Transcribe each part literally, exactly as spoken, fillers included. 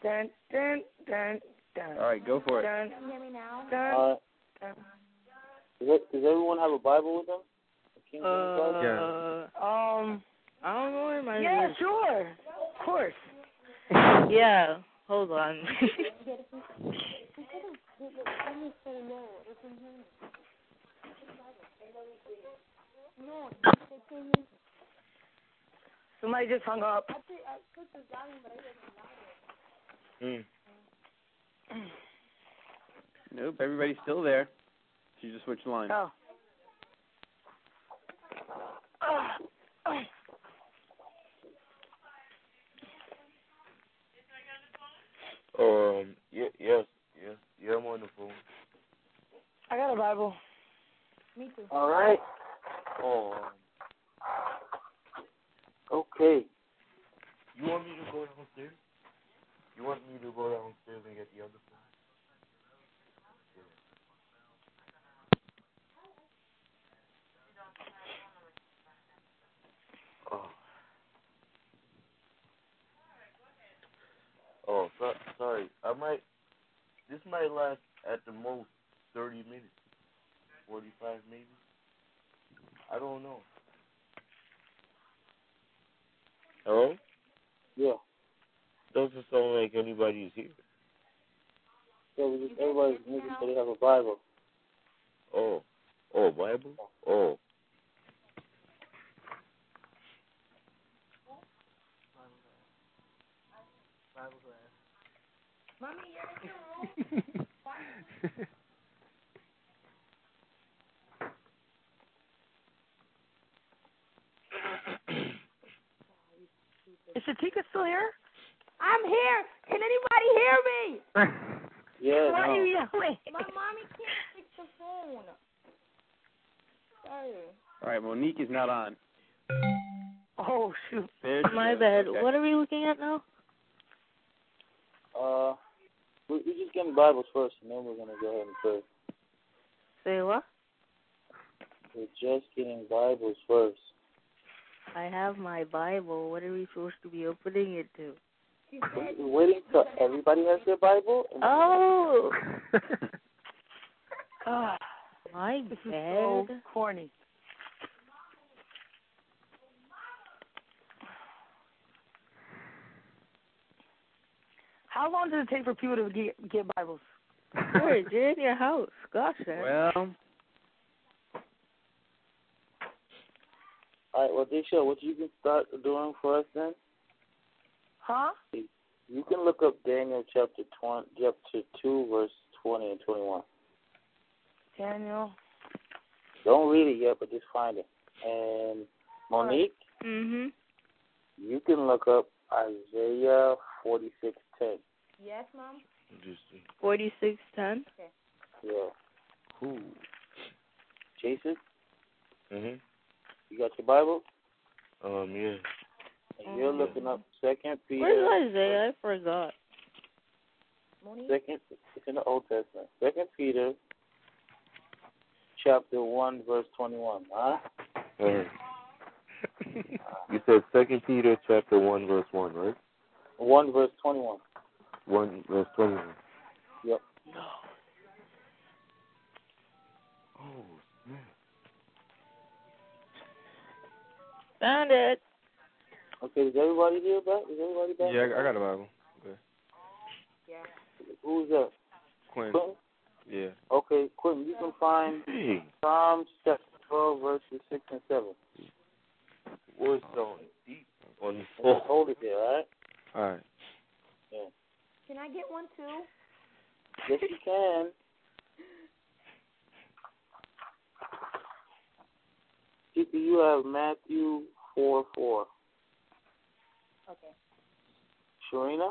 Dun, dun, dun, dun. All right, go for it. Dun, Can you hear me now? dun, Uh, dun. does, it, does everyone have a Bible with them? A King James Bible? Uh, Um, I don't know where my yeah, sure. Of course. Yeah, hold on. Somebody just hung up. Mm. Nope, everybody's still there. She just switched lines. Oh. Um, yeah, yes, yes, yeah, I'm on the phone. I got a Bible. Me too. All right. Oh. Okay. You want me to go downstairs? You want me to go downstairs and get the other phone? Oh. Oh, so, sorry. I might. This might last at the most thirty minutes, forty-five maybe. I don't know. Hello? Yeah. Doesn't sound like anybody's here. Yeah, we just, everybody's making sure they have a Bible. Oh. Oh, Bible? Oh. Mommy, you're in the room. Is Shatika still here? I'm here. Can anybody hear me? Yeah, Why no. are you yelling? My mommy can't fix the phone. Sorry. All right, Monique is not on. Oh, shoot. There she My is. bad. Okay. What are we looking at now? Uh, we, we just getting Bibles first, and then we're going to go ahead and pray. Say what? We're just getting Bibles first. I have my Bible. What are we supposed to be opening it to? We're waiting till everybody has their Bible. And Oh! Ah, My this is bad. so corny. How long does it take for people to get, get Bibles? George, you're in your house. Gosh, man. Well, all right, well, Disha, what you can start doing for us then? Huh? You can look up Daniel chapter twenty, chapter two, verse twenty and twenty-one. Daniel. Don't read it yet, but just find it. And Monique, Mm-hmm. you can look up Isaiah forty-six ten. Yes, Mom? forty-six ten. Yeah. cool. Jason, Mhm. you got your Bible? Um. Yeah. And you're looking up Second Peter. Where's Isaiah? I forgot. Monique? Second, it's in the Old Testament. Second Peter, chapter one, verse twenty-one. Huh? Alright. You said Second Peter chapter one verse one, right? One verse twenty-one. One verse twenty-one. Yep. No. Oh man. Found it. Okay, is everybody here back? Is everybody back? Yeah, I, I got a Bible. Okay. Yeah. Who's that? Quinn. Quentin? Yeah. Okay, Quentin, you can find Hey, Psalms chapter twelve, verses six and seven. what's on deep on the And phone? just hold it there, all right? All right. Yeah. Can I get one too? Yes, you can. T P, you have Matthew four four. Okay. Sharina?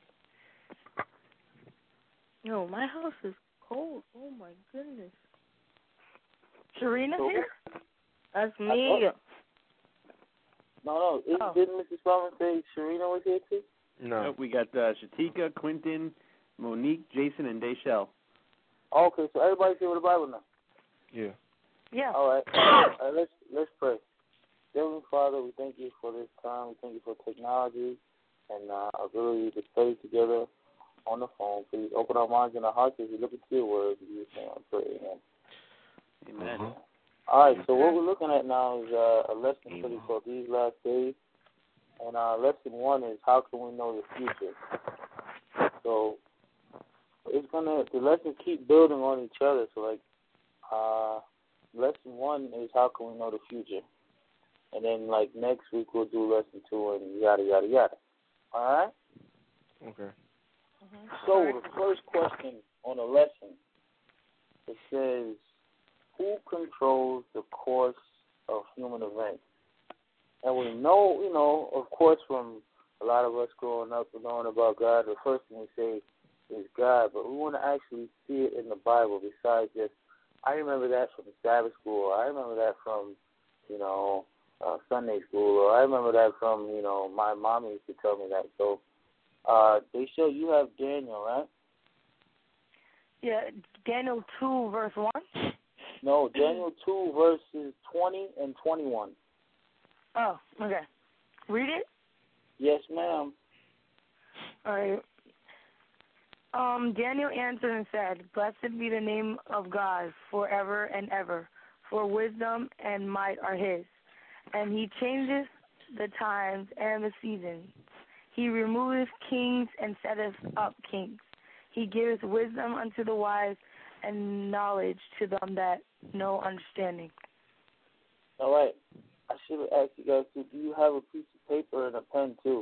No, my house is cold. Oh my goodness. Sharina So- here? That's me. Oh. No, no. Isn't, Oh. Didn't Missus Spellman say Sharina was here too? No. Nope, we got uh, Shatika, Quentin, Monique, Jason, and Dayshell. Oh, okay, so everybody's here with the Bible now. Yeah. Yeah. All right. All right, let's let's pray. Heavenly Father, we thank you for this time. We thank you for technology and uh, ability to study together. on the phone. Please open our minds and our hearts as we look into your words. In Jesus' name I pray. Amen. Amen. Mm-hmm. All right, so what we're looking at now is uh, a lesson study called These Last Days. And uh, lesson one is how can we know the future? So it's gonna the lessons keep building on each other. So like uh, lesson one is how can we know the future? And then like next week we'll do lesson two and yada yada yada. All right? Okay. Mm-hmm. So the first question on the lesson, it says, who controls the course of human events? And we know, you know, of course, from a lot of us growing up and knowing about God, the first thing we say is God, but we want to actually see it in the Bible besides just, I remember that from Sabbath school, or I remember that from, you know, uh, Sunday school, or I remember that from, you know, my mom used to tell me that. So uh, they show you have Daniel, right? Yeah, Daniel two, verse one? No, Daniel two, verses twenty and twenty-one. Oh, okay. Read it? Yes, ma'am. All right. Um, Daniel answered and said, Blessed be the name of God forever and ever, for wisdom and might are his. And he changes the times and the seasons. He removeth kings and setteth up kings. He giveth wisdom unto the wise and knowledge to them that know understanding. All right. I should have asked you guys, too, do you have a piece of paper and a pen, too?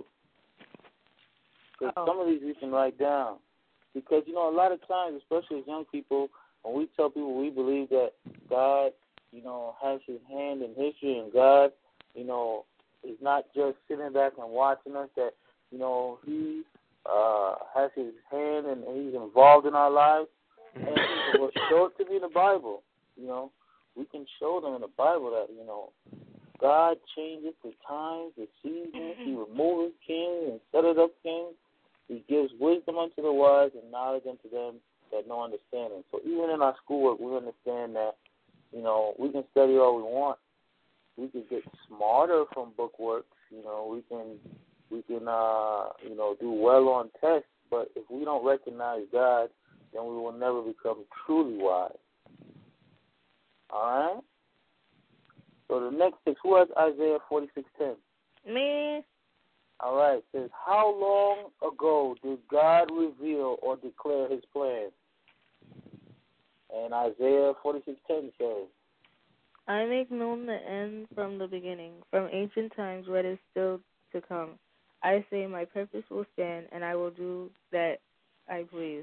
Because oh. some of these we can write down. Because, you know, a lot of times, especially as young people, when we tell people we believe that God, you know, has his hand in history and God, you know, is not just sitting back and watching us, that, you know, he uh, has his hand and he's involved in our lives. And we'll show it to me in the Bible, you know. We can show them in the Bible that, you know, God changes the times, the seasons. He removes kings and setteth up kings. He gives wisdom unto the wise and knowledge unto them that know understanding. So even in our schoolwork, we understand that, you know, we can study all we want. We can get smarter from bookwork. You know, we can, we can, uh, you know, do well on tests. But if we don't recognize God, then we will never become truly wise. All right? So the next six, who has Isaiah forty-six ten? Me. All right. It says, how long ago did God reveal or declare his plan? And Isaiah forty-six ten says, I make known the end from the beginning, from ancient times what is still to come. I say my purpose will stand, and I will do that I please.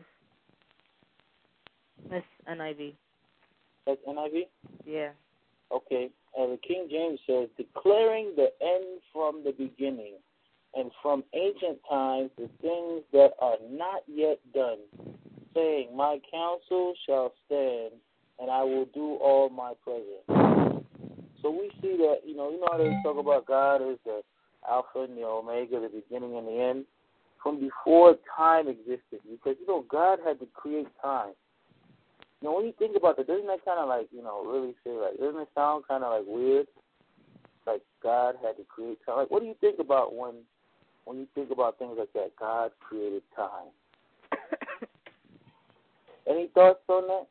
That's N I V. That's N I V? Yeah. Okay. And the King James says, declaring the end from the beginning, and from ancient times the things that are not yet done, saying, my counsel shall stand, and I will do all my pleasure. So we see that, you know, you know how they talk about God as the Alpha and the Omega, the beginning and the end, from before time existed. Because, you know, God had to create time. You know, when you think about that, doesn't that kind of like, you know, really say, like, doesn't it sound kind of like weird? Like God had to create time. Like, what do you think about when, when you think about things like that? God created time. Any thoughts on that?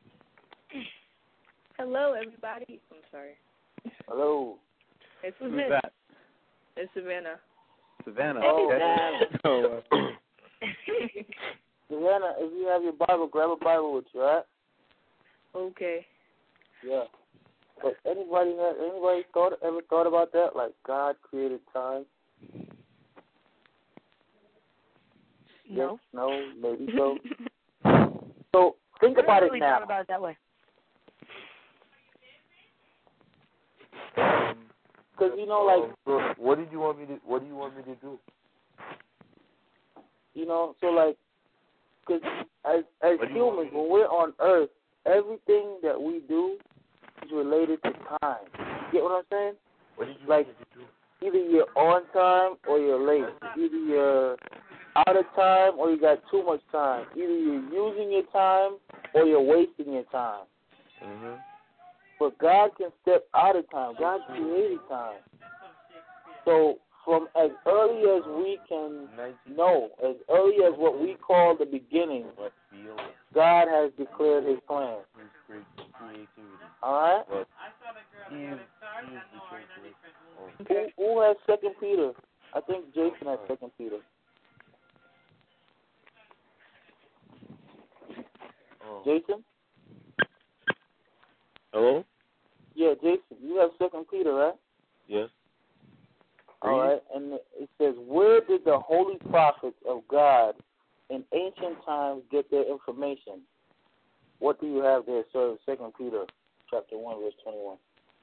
Hello, everybody. I'm sorry. Hello. It's Who's Savannah. that? It's Savannah. Savannah. Oh, okay. oh, uh, Savannah, if you have your Bible, grab a Bible with you, all right? Okay. Yeah. But anybody had anybody thought ever thought about that? Like God created time? No. Yes, no, maybe so. So think I about really it now. thought about it that way. Because you know, like, so what did you want me to? What do you want me to do? you know, so like, because as as humans, when we're on Earth, everything that we do is related to time. You get what I'm saying? What did you like, want me to do? Either you're on time or you're late. Either you're out of time or you got too much time. Either you're using your time or you're wasting your time. Mm-hmm. But God can step out of time. God created time. So from as early as we can know, as early as what we call the beginning, God has declared his plan. All right? Who, who has Second Peter? I think Jason has Second Peter. Oh. Jason? Hello? Yeah, Jason, you have Second Peter, right? Yes. All right, and it says, where did the holy prophets of God in ancient times get their information? What do you have there, sir? Second Peter chapter one, verse twenty-one.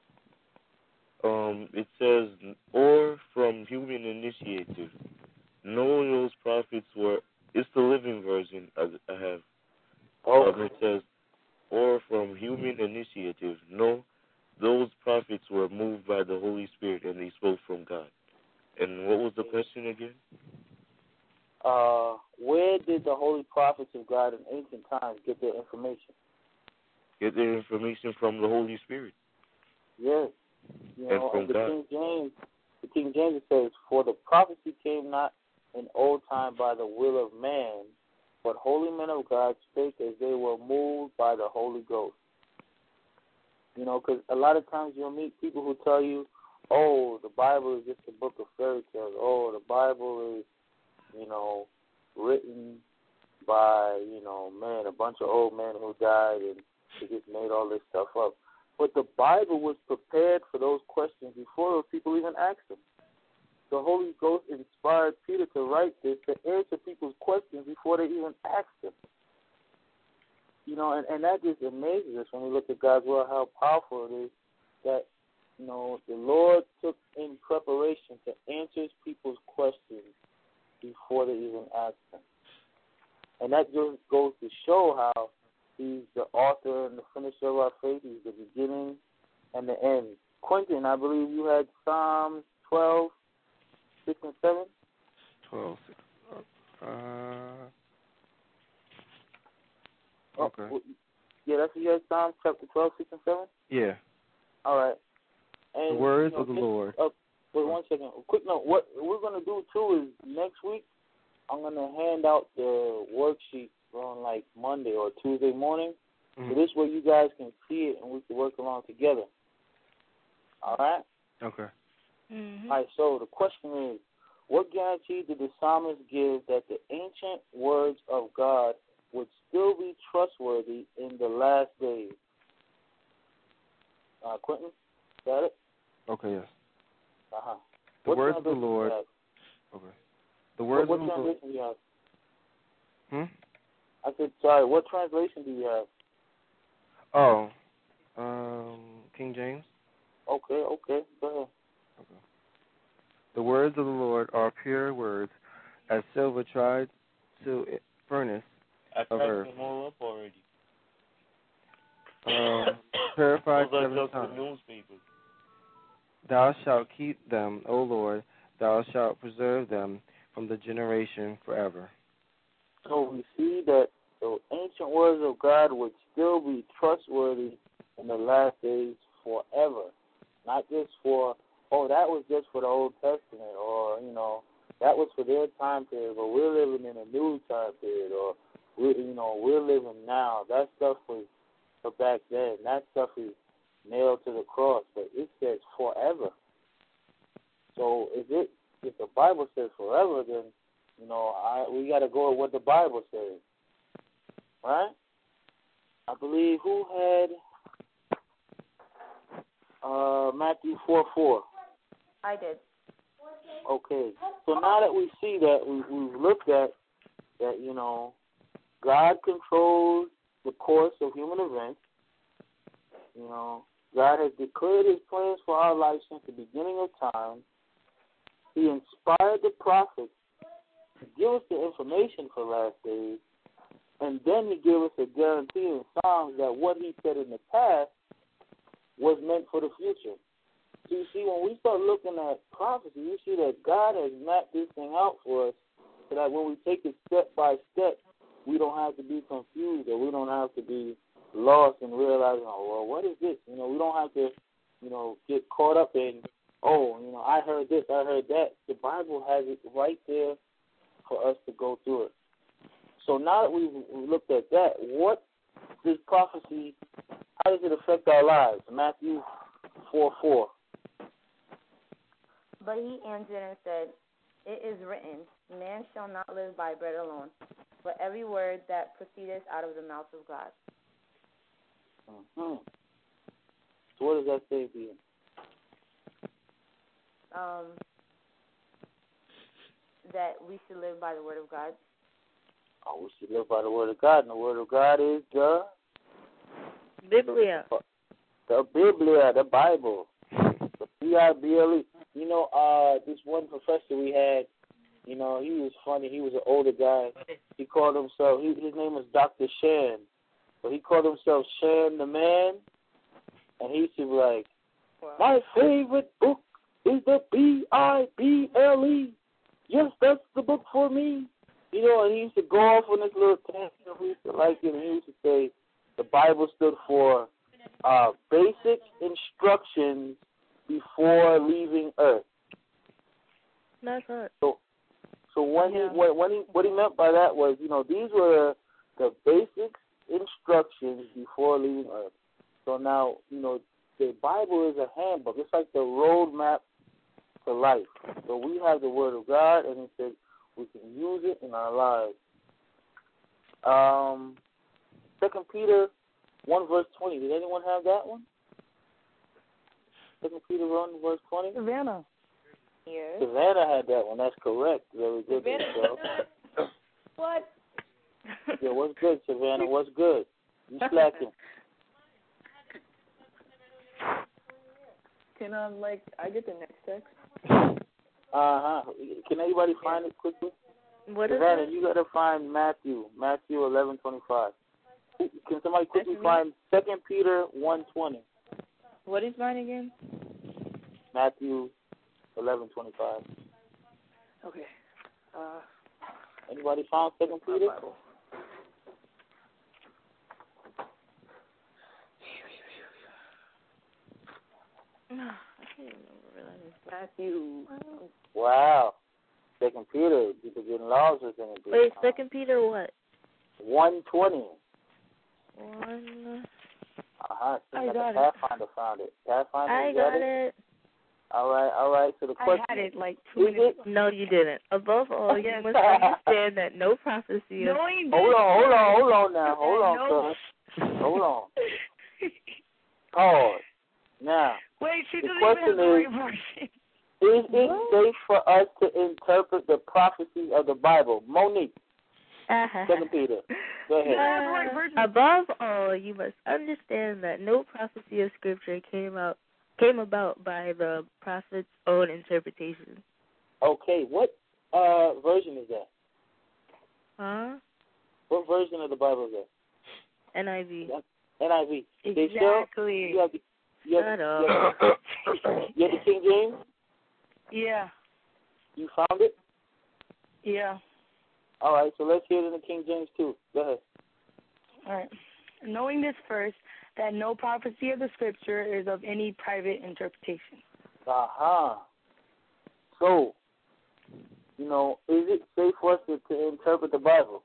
Um, it says, or from human initiative. Knowing those prophets were, it's the living version I, I have. Oh. Um, it says, or from human initiative. No, those prophets were moved by the Holy Spirit and they spoke from God. And what was the question again? Uh, where did the holy prophets of God in ancient times get their information? Get their information from the Holy Spirit. Yes. You know, and from and the God. King James, the King James says, for the prophecy came not in old time by the will of man, but holy men of God spake as they were moved by the Holy Ghost. You know, because a lot of times you'll meet people who tell you, oh, the Bible is just a book of fairy tales. Oh, the Bible is, you know, written by, you know, man, a bunch of old men who died and they just made all this stuff up. But the Bible was prepared for those questions before those people even asked them. The Holy Ghost inspired Peter to write this to answer people's questions before they even asked them. You know, and, and that just amazes us when we look at God's word, how powerful it is that, you know, the Lord took in preparation to answer people's questions before they even asked them. And that just goes to show how he's the author and the finisher of our faith. He's the beginning and the end. Quentin, I believe you had Psalms twelve, six and seven? twelve, six. Uh, okay. Oh, yeah, that's what you had, Psalms chapter twelve, six and seven? Yeah. All right. And, the words you know, of the Lord. Uh, wait one second. A quick note. What we're going to do, too, is next week I'm going to hand out the worksheet on, like, Monday or Tuesday morning. Mm-hmm. So this way you guys can see it and we can work along together. All right? Okay. Mm-hmm. All right, so the question is, what guarantee did the psalmist give that the ancient words of God would still be trustworthy in the last days? Uh, Quentin, got it? Okay, yes. Uh-huh. The what words of the Lord. Okay. The words what, of what the Lord. translation do you have? Hmm? I said, sorry, what translation do you have? Oh, um, King James. Okay, okay, go ahead. Okay. The words of the Lord are pure words, as silver tried to furnace I of earth. them all up already. Um, purified Those are seven just the times. newspapers. Thou shalt keep them, O Lord. Thou shalt preserve them from the generation forever. So we see that the ancient words of God would still be trustworthy in the last days forever. Not just for, oh, that was just for the Old Testament, or, you know, that was for their time period, but we're living in a new time period, or, we, you know, we're living now. That stuff was for back then. That stuff is nailed to the cross, but it says forever. So if it if the Bible says forever, then, you know, I we got to go with what the Bible says, right? I believe who had uh, Matthew four four. I did. Okay, so now that we see that, we, we've looked at that, you know, God controls the course of human events. You know, God has declared his plans for our life since the beginning of time. He inspired the prophets to give us the information for last days, and then he gave us a guarantee in Psalms that what he said in the past was meant for the future. So you see, when we start looking at prophecy, you see that God has mapped this thing out for us so that when we take it step by step, we don't have to be confused, or we don't have to be lost and realizing, oh, well, what is this? You know, we don't have to, you know, get caught up in oh, you know, I heard this, I heard that. The Bible has it right there for us to go through it. So now that we've looked at that, what does prophecy, how does it affect our lives? Matthew four four. But he answered and said, it is written, man shall not live by bread alone, but every word that proceedeth out of the mouth of God. Mm-hmm. So what does that say to you? Um, that we should live by the word of God. Oh, we should live by the word of God, and the word of God is the Biblia. The Biblia, the Bible. The B I B L E. You know, uh, this one professor we had, you know, he was funny. He was an older guy. He called himself, he, his name was Doctor Shan. But he called himself Shan the Man. And he used to be like, my favorite book is the B I B L E. Yes, that's the book for me. You know, and he used to go off on this little tangent. We used to like it. And he used to say the Bible stood for uh, basic instructions before leaving Earth. That's it. So, so when Yeah. he when, when he what he meant by that was, you know, these were the basic instructions before leaving Earth. So now, you know, the Bible is a handbook. It's like the roadmap to life. So we have the Word of God, and he said we can use it in our lives. Um, Second Peter one verse twenty. Did anyone have that one? Second Peter one verse twenty. Savannah. Yes. Savannah had that one. That's correct. Very good. So. What? Yeah, what's good, Savannah? What's good? You slacking? Can I, like, I get the next text? Uh-huh. Can anybody find it quickly? What is Savannah, it? you got to find Matthew, Matthew eleven twenty-five. Can somebody quickly That's find Second Peter one twenty? What is mine again? Matthew eleven twenty-five. Okay. Uh, Anybody found Second Peter? Bible. I can't remember that. Matthew. Wow. Second Peter, people getting lost with Second Peter. Wait, Second Peter what? one twenty. One. Uh-huh. I Like got a it. Pathfinder found it. Pathfinder, I you got it? it. All right, all right. So the question I had it like two is minutes it? No, you didn't. Above all, you Yes. must understand that no prophecy is... No, he didn't. Hold on, hold on, hold on now. Hold on, No. cuz. Hold on. Pause. Now, Wait, she the doesn't even have question the is, right version. is it safe for us to interpret the prophecy of the Bible? Monique, Second Peter. Go ahead. Uh, above all, you must understand that no prophecy of Scripture came out came about by the prophet's own interpretation. Okay, what uh, version is that? Huh? What version of the Bible is that? N I V. N I V. Exactly. You have the, you have, Shut you up. have, you have the King James? Yeah. You found it? Yeah. All right, so let's hear it in the King James too. Go ahead. All right. Knowing this first, that no prophecy of the Scripture is of any private interpretation. Uh-huh. So, you know, is it safe for us to, to interpret the Bible?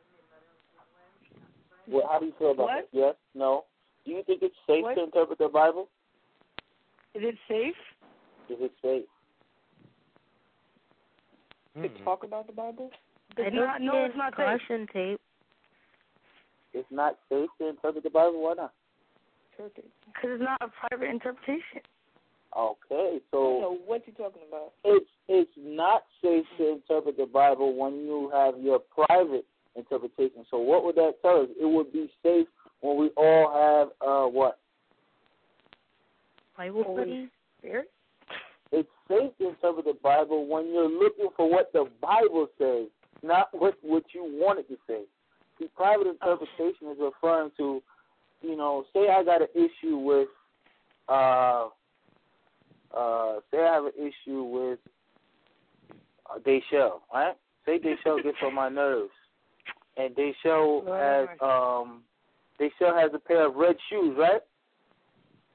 Well, how do you feel about What? that? Yes? No? Do you think it's safe What? to interpret the Bible? Is it safe? Is it safe? To talk about the Bible? I It's don't not, no, get it's not safe. caution tape. It's not safe to interpret the Bible? Why not? Because it's not a private interpretation. Okay, I so don't know what you're talking about. it's it's not safe to interpret the Bible when you have your private interpretation. So what would that tell us? It would be safe when we all have uh what? Bible study? Spirit? It's safe to interpret the Bible when you're looking for what the Bible says, not what what you want it to say. The private interpretation is referring to, you know, say I got an issue with, uh, uh, say I have an issue with uh, Dayshell, right? Say Dayshell gets on my nerves, and Dayshell has um, Dayshell has a pair of red shoes, right?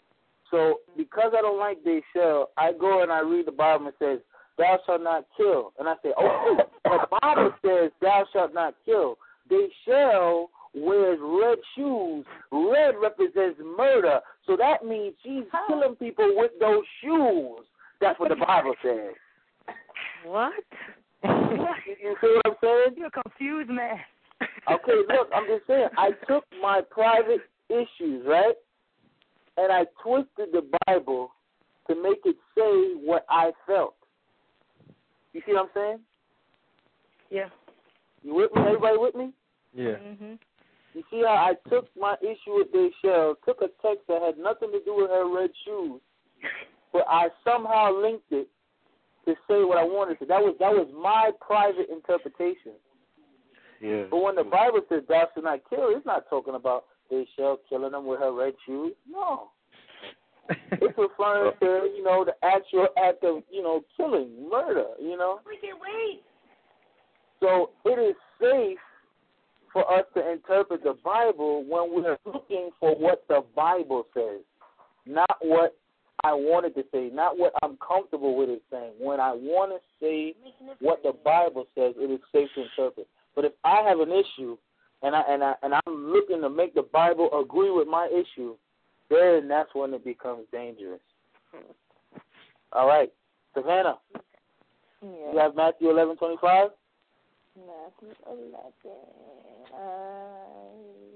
So because I don't like they shall, I go and I read the Bible and it says, thou shalt not kill. And I say, okay, the Bible says thou shalt not kill. They shall wears red shoes. Red represents murder. So that means she's killing people with those shoes. That's what the Bible says. What? You, you see what I'm saying? You're confused, man. Okay, look, I'm just saying, I took my private issues, right, and I twisted the Bible to make it say what I felt. You see what I'm saying? Yeah. You with me? Everybody with me? Yeah. Mm-hmm. You see how I took my issue with Deshelle, took a text that had nothing to do with her red shoes, but I somehow linked it to say what I wanted to. That was that was my private interpretation. Yeah. But when the Bible says thou shalt not kill, it's not talking about Deshelle killing them with her red shoes. No. It's referring to, you know, the actual act of, you know, killing, murder, you know. We can wait. So it is safe for us to interpret the Bible when we're looking for what the Bible says, not what I wanted to say, not what I'm comfortable with it saying. When I want to say what the Bible says, it is safe to interpret. But if I have an issue and I and I and I'm looking to make the Bible agree with my issue, then that's when it becomes dangerous. All right, Savannah, Yeah. you have Matthew eleven twenty-five. Matthew eleven. I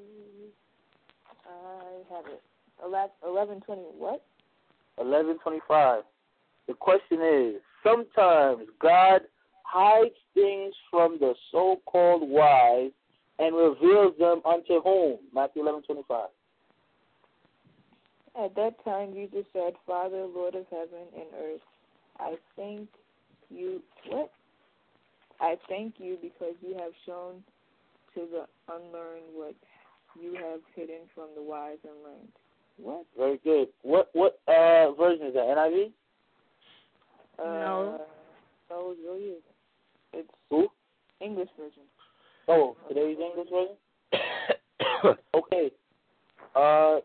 I have it. Eleven twenty. What? eleven twenty-five. The question is, sometimes God hides things from the so-called wise and reveals them unto whom? Matthew eleven twenty-five. At that time Jesus said, Father, Lord of heaven and earth, I thank you. What? I thank you because you have shown to the unlearned what you have hidden from the wise and learned. What? Very good. What what uh, version is that? N I V? Uh, No. No, it really isn't. It's Who? English version. Oh, today's English version? Okay. Uh,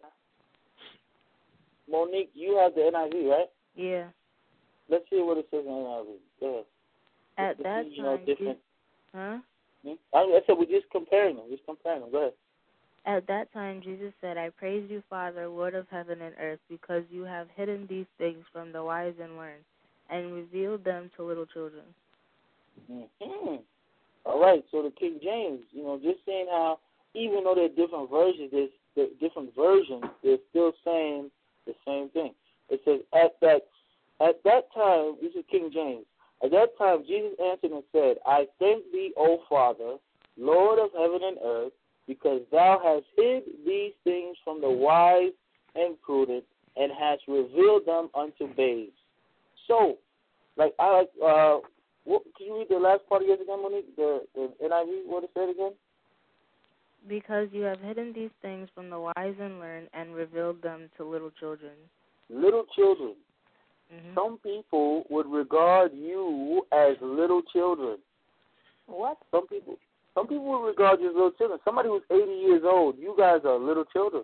Monique, you have the N I V, right? Yeah. Let's see what it says in N I V. Go ahead. At Let's that see, you know, time, different. Je- huh? Hmm? I, I said we're just comparing them. Just comparing them. Go ahead. At that time, Jesus said, I praise you, Father, Lord of heaven and earth, because you have hidden these things from the wise and learned, and revealed them to little children. Mm-hmm. All right, so the King James, you know, just saying how even though there are different versions, there's there are different versions, they're still saying the same thing. It says, at that at that time, this is King James, at that time Jesus answered and said, I thank thee, O Father, Lord of heaven and earth, because thou hast hid these things from the wise and prudent, and hast revealed them unto babes. So, like I like, uh, what, can you read the last part of yours again, Monique? The, the N I V, what it said again? Because you have hidden these things from the wise and learned, and revealed them to little children. Little children. Mm-hmm. Some people would regard you as little children. What? Some people. Some people would regard you as little children. Somebody who's eighty years old, you guys are little children.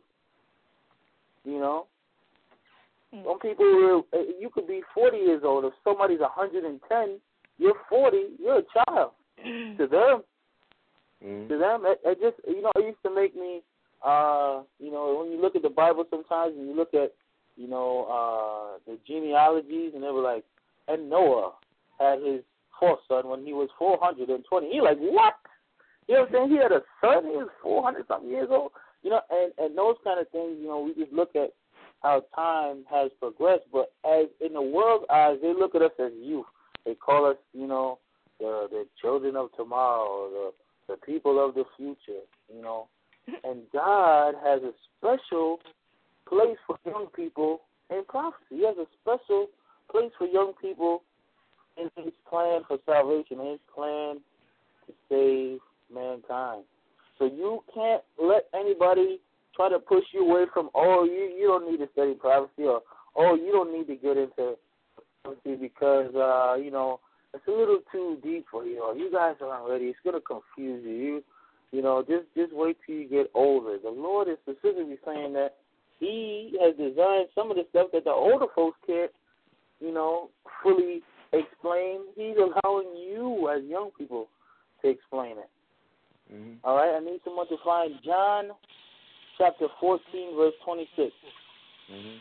You know? Mm. Some people, will, you could be forty years old. If somebody's one hundred ten, you're forty, you're a child. To them. Mm. To them, it, it just, you know, it used to make me, uh, you know, when you look at the Bible sometimes and you look at, you know, uh, the genealogies, and they were like, and Noah had his fourth son when he was four hundred twenty. You're like, what? You know what I'm saying? He had a son. He was four hundred something years old. You know, and, and those kind of things, you know, we just look at how time has progressed. But as in the world's eyes, they look at us as youth. They call us, you know, the the children of tomorrow, the the people of the future, you know. And God has a special place for young people in prophecy. He has a special place for young people in his plan for salvation, in his plan to save mankind. So you can't let anybody try to push you away from, oh, you, you don't need to study prophecy, or, oh, you don't need to get into prophecy because, uh, you know, it's a little too deep for you, or you guys aren't ready. It's going to confuse you. You, you know, just, just wait till you get older. The Lord is specifically saying that he has designed some of the stuff that the older folks can't, you know, fully explain. He's allowing you as young people to explain it. Mm-hmm. All right, I need someone to find John chapter fourteen, verse twenty-six. Mm-hmm.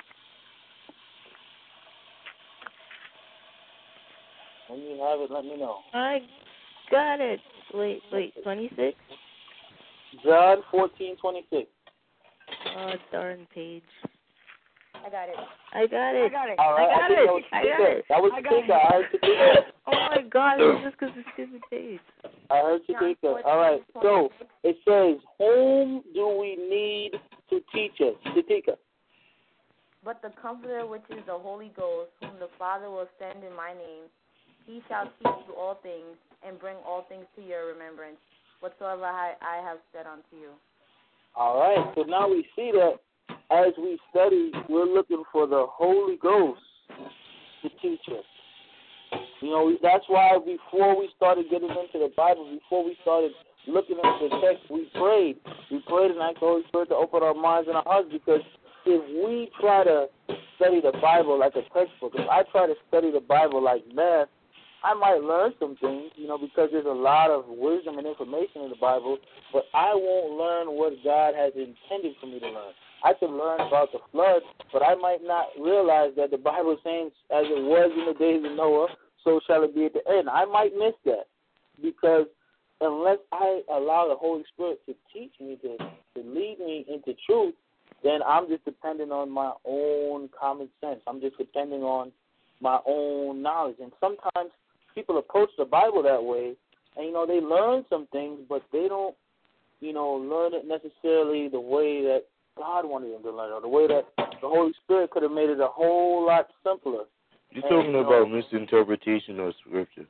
When you have it, let me know. I got it. Wait, wait, twenty-six? John fourteen, twenty-six. Oh, darn page. I got it. I got it. I got it. All right, I got I it. That was I got it. That was I got Tika. it. I heard you think that. Oh my God, it's just because it's stupid page. I heard you think that. All right, so it says, whom do we need to teach us? Tika. But the Comforter, which is the Holy Ghost, whom the Father will send in my name, he shall teach you all things, and bring all things to your remembrance, whatsoever I, I have said unto you. All right, so now we see that as we study, we're looking for the Holy Ghost to teach us. You know, that's why before we started getting into the Bible, before we started looking into the text, we prayed. We prayed and asked the Holy Spirit to open our minds and our hearts, because if we try to study the Bible like a textbook, if I try to study the Bible like math, I might learn some things, you know, because there's a lot of wisdom and information in the Bible, but I won't learn what God has intended for me to learn. I can learn about the flood, but I might not realize that the Bible is saying, as it was in the days of Noah, so shall it be at the end. I might miss that, because unless I allow the Holy Spirit to teach me, to, to lead me into truth, then I'm just depending on my own common sense. I'm just depending on my own knowledge. And sometimes people approach the Bible that way, and, you know, they learn some things, but they don't, you know, learn it necessarily the way that God wanted them to learn it, or the way that the Holy Spirit could have made it a whole lot simpler. You're and, talking you know, about misinterpretation of Scripture.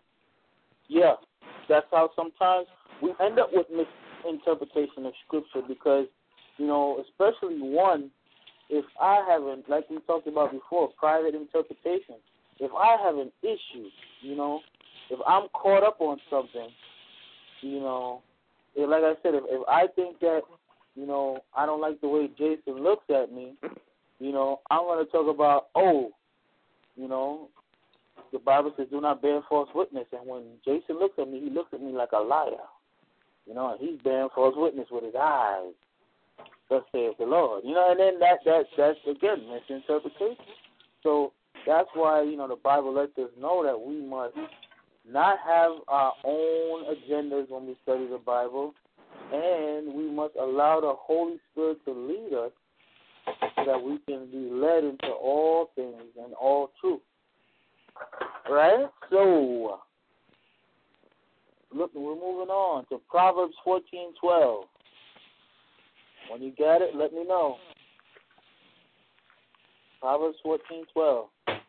Yeah, that's how sometimes we end up with misinterpretation of Scripture, because, you know, especially one, if I haven't, like we talked about before, private interpretation, if I have an issue, you know, if I'm caught up on something, you know, if, like I said, if, if I think that, you know, I don't like the way Jason looks at me, you know, I'm going to talk about, oh, you know, the Bible says do not bear false witness. And when Jason looks at me, he looks at me like a liar. You know, and he's bearing false witness with his eyes. Thus saith the Lord. You know, and then that, that that's, again, misinterpretation. So that's why, you know, the Bible lets us know that we must not have our own agendas when we study the Bible, and we must allow the Holy Spirit to lead us so that we can be led into all things and all truth. Right? So, look, we're moving on to Proverbs fourteen twelve. When you got it, let me know. Proverbs fourteen twelve.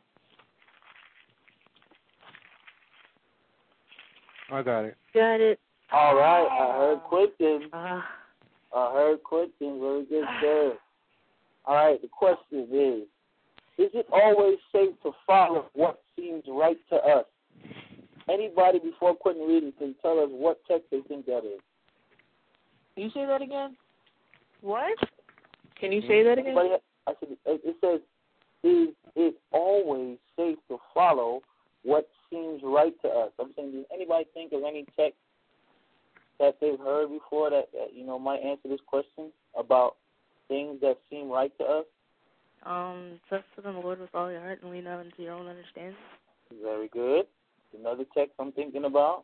I got it. Got it. All right, I heard Quentin. Uh, I heard Quentin. Very good, sir. All right, the question is, is it always safe to follow what seems right to us? Anybody before Quentin reading can tell us what text they think that is. Can you say that again? What? Can you say that again? Anybody, I said, it says, is it always safe to follow what seems right to us? I'm saying, does anybody think of any text that they've heard before that, that you know, might answer this question about things that seem right to us? um, trust in the Lord with all your heart and lean not into your own understanding. Very good. Another text I'm thinking about.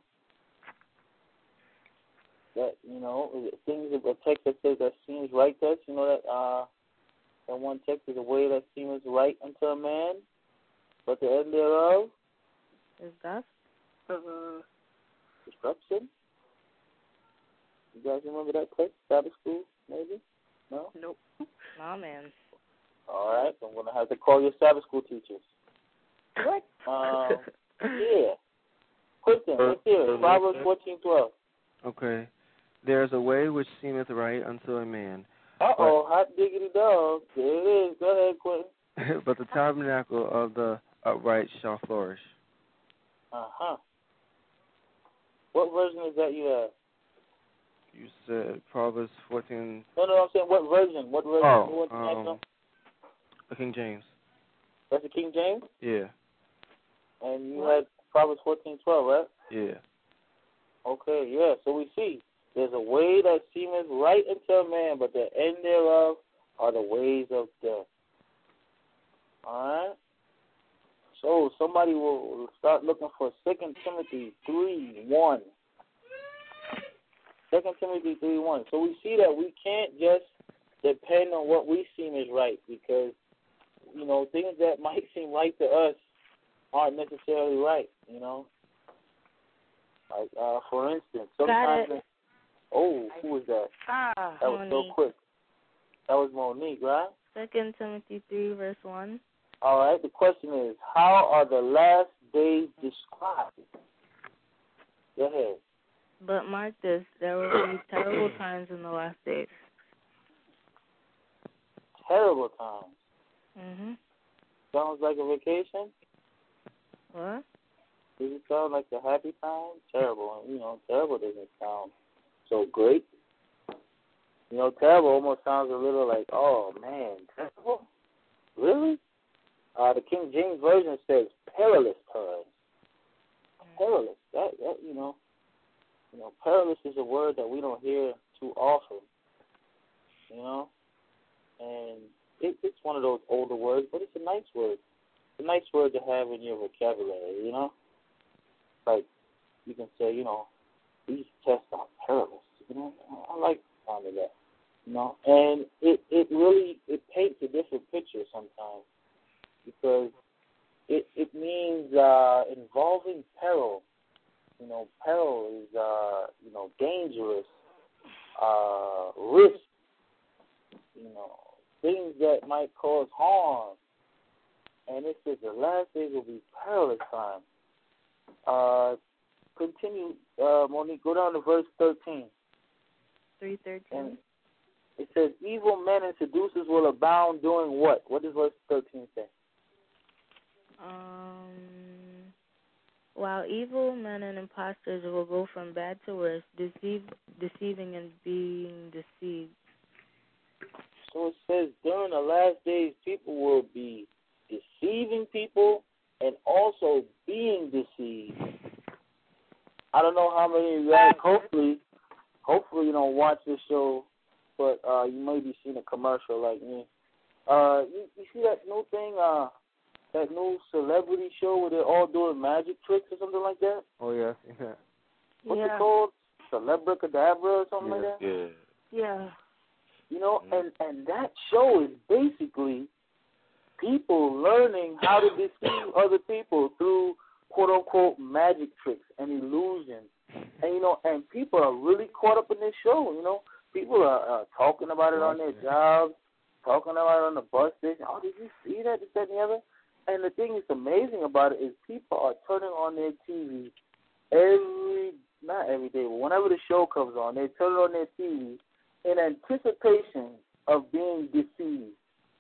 That, you know, things, a text that says that seems right to us, you know, that uh, that one text is a way that seems right unto a man, but the end thereof is that uh, destruction. You guys remember that text, Sabbath school, maybe? No? Nope. Nah, man. All right, so I'm going to have to call your Sabbath school teachers. What? Um, yeah. Quentin, let's hear it. Proverbs fourteen twelve. Okay. There is a way which seemeth right unto a man. Uh-oh, hot diggity dog. There it is. Go ahead, Quentin. But the tabernacle of the upright shall flourish. Uh-huh. What version is that you have? You said Proverbs fourteen. No, no, I'm saying what version? What version? Oh, what um, The King James. That's the King James? Yeah. And you what? had Proverbs fourteen twelve, right? Yeah. Okay, yeah. So we see there's a way that seemeth right unto a man, but the end thereof are the ways of death. All right? So somebody will start looking for Second Timothy three one. Second Timothy three one. So we see that we can't just depend on what we seem is right, because, you know, things that might seem right to us aren't necessarily right, you know. Like, uh, for instance, sometimes... It. Oh, who was that? Ah, that was Monique. so quick. That was Monique, right? Second Timothy three, verse one. All right, the question is, how are the last days described? Go ahead. But mark this, there will be terrible times in the last days. Terrible times? Mm-hmm. Sounds like a vacation? What? Does it sound like a happy time? Terrible. You know, terrible doesn't sound so great. You know, terrible almost sounds a little like, oh, man, terrible? Really? Uh, the King James Version says perilous times. Perilous. That, that, you know, you know, perilous is a word that we don't hear too often, you know? And it, it's one of those older words, but it's a nice word. It's a nice word to have in your vocabulary, you know? Like, you can say, you know, these tests are perilous. You know, I like the sound of that, you know? And it, it really, it paints a different picture sometimes, because it, it means uh, involving peril. You know, peril is, uh, you know, dangerous, uh, risk, you know, things that might cause harm. And it says the last days will be perilous time. Uh, continue, uh, Monique, go down to verse thirteen. three thirteen. It says, evil men and seducers will abound doing what? What does verse thirteen say? Um, while evil men and impostors will go from bad to worse, deceive, deceiving and being deceived. So it says during the last days, people will be deceiving people and also being deceived. I don't know how many of you guys, hopefully, hopefully you don't watch this show, but uh, you may be seeing a commercial like me. Uh, you, you see that new thing, uh, that new celebrity show where they're all doing magic tricks or something like that? Oh, yeah. yeah. What's yeah. it called? Celebricadabra or something yeah. like that? Yeah. Yeah. You know, and, and that show is basically people learning how to deceive other people through quote-unquote magic tricks and illusions. And, you know, and people are really caught up in this show, you know. People are uh, talking about it on their jobs, talking about it on the bus station. Oh, did you see that, this, that, and the other? And the thing that's amazing about it is people are turning on their T V every, not every day, but whenever the show comes on, they turn it on their T V in anticipation of being deceived.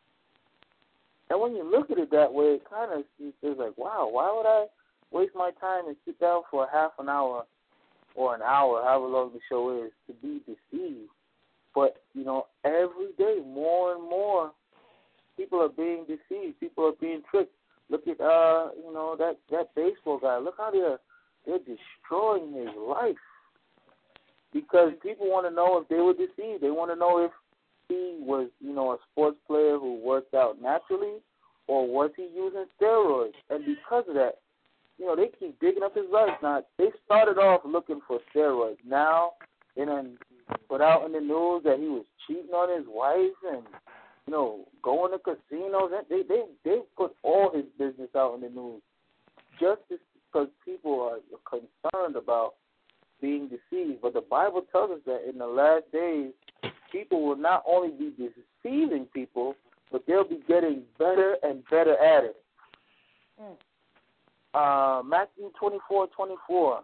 And when you look at it that way, it kind of is like, wow, why would I waste my time and sit down for a half an hour or an hour, however long the show is, to be deceived? But, you know, every day, more and more, people are being deceived. People are being tricked. Look at, uh, you know, that, that baseball guy. Look how they're, they're destroying his life. Because people want to know if they were deceived. They want to know if he was, you know, a sports player who worked out naturally, or was he using steroids? And because of that, you know, they keep digging up his life. Now, they started off looking for steroids. Now, they done put out in the news that he was cheating on his wife and, you know, going to casinos. They they they put all his business out in the news just because people are concerned about being deceived. But the Bible tells us that in the last days, people will not only be deceiving people, but they'll be getting better and better at it. Mm. Uh, Matthew twenty-four twenty-four.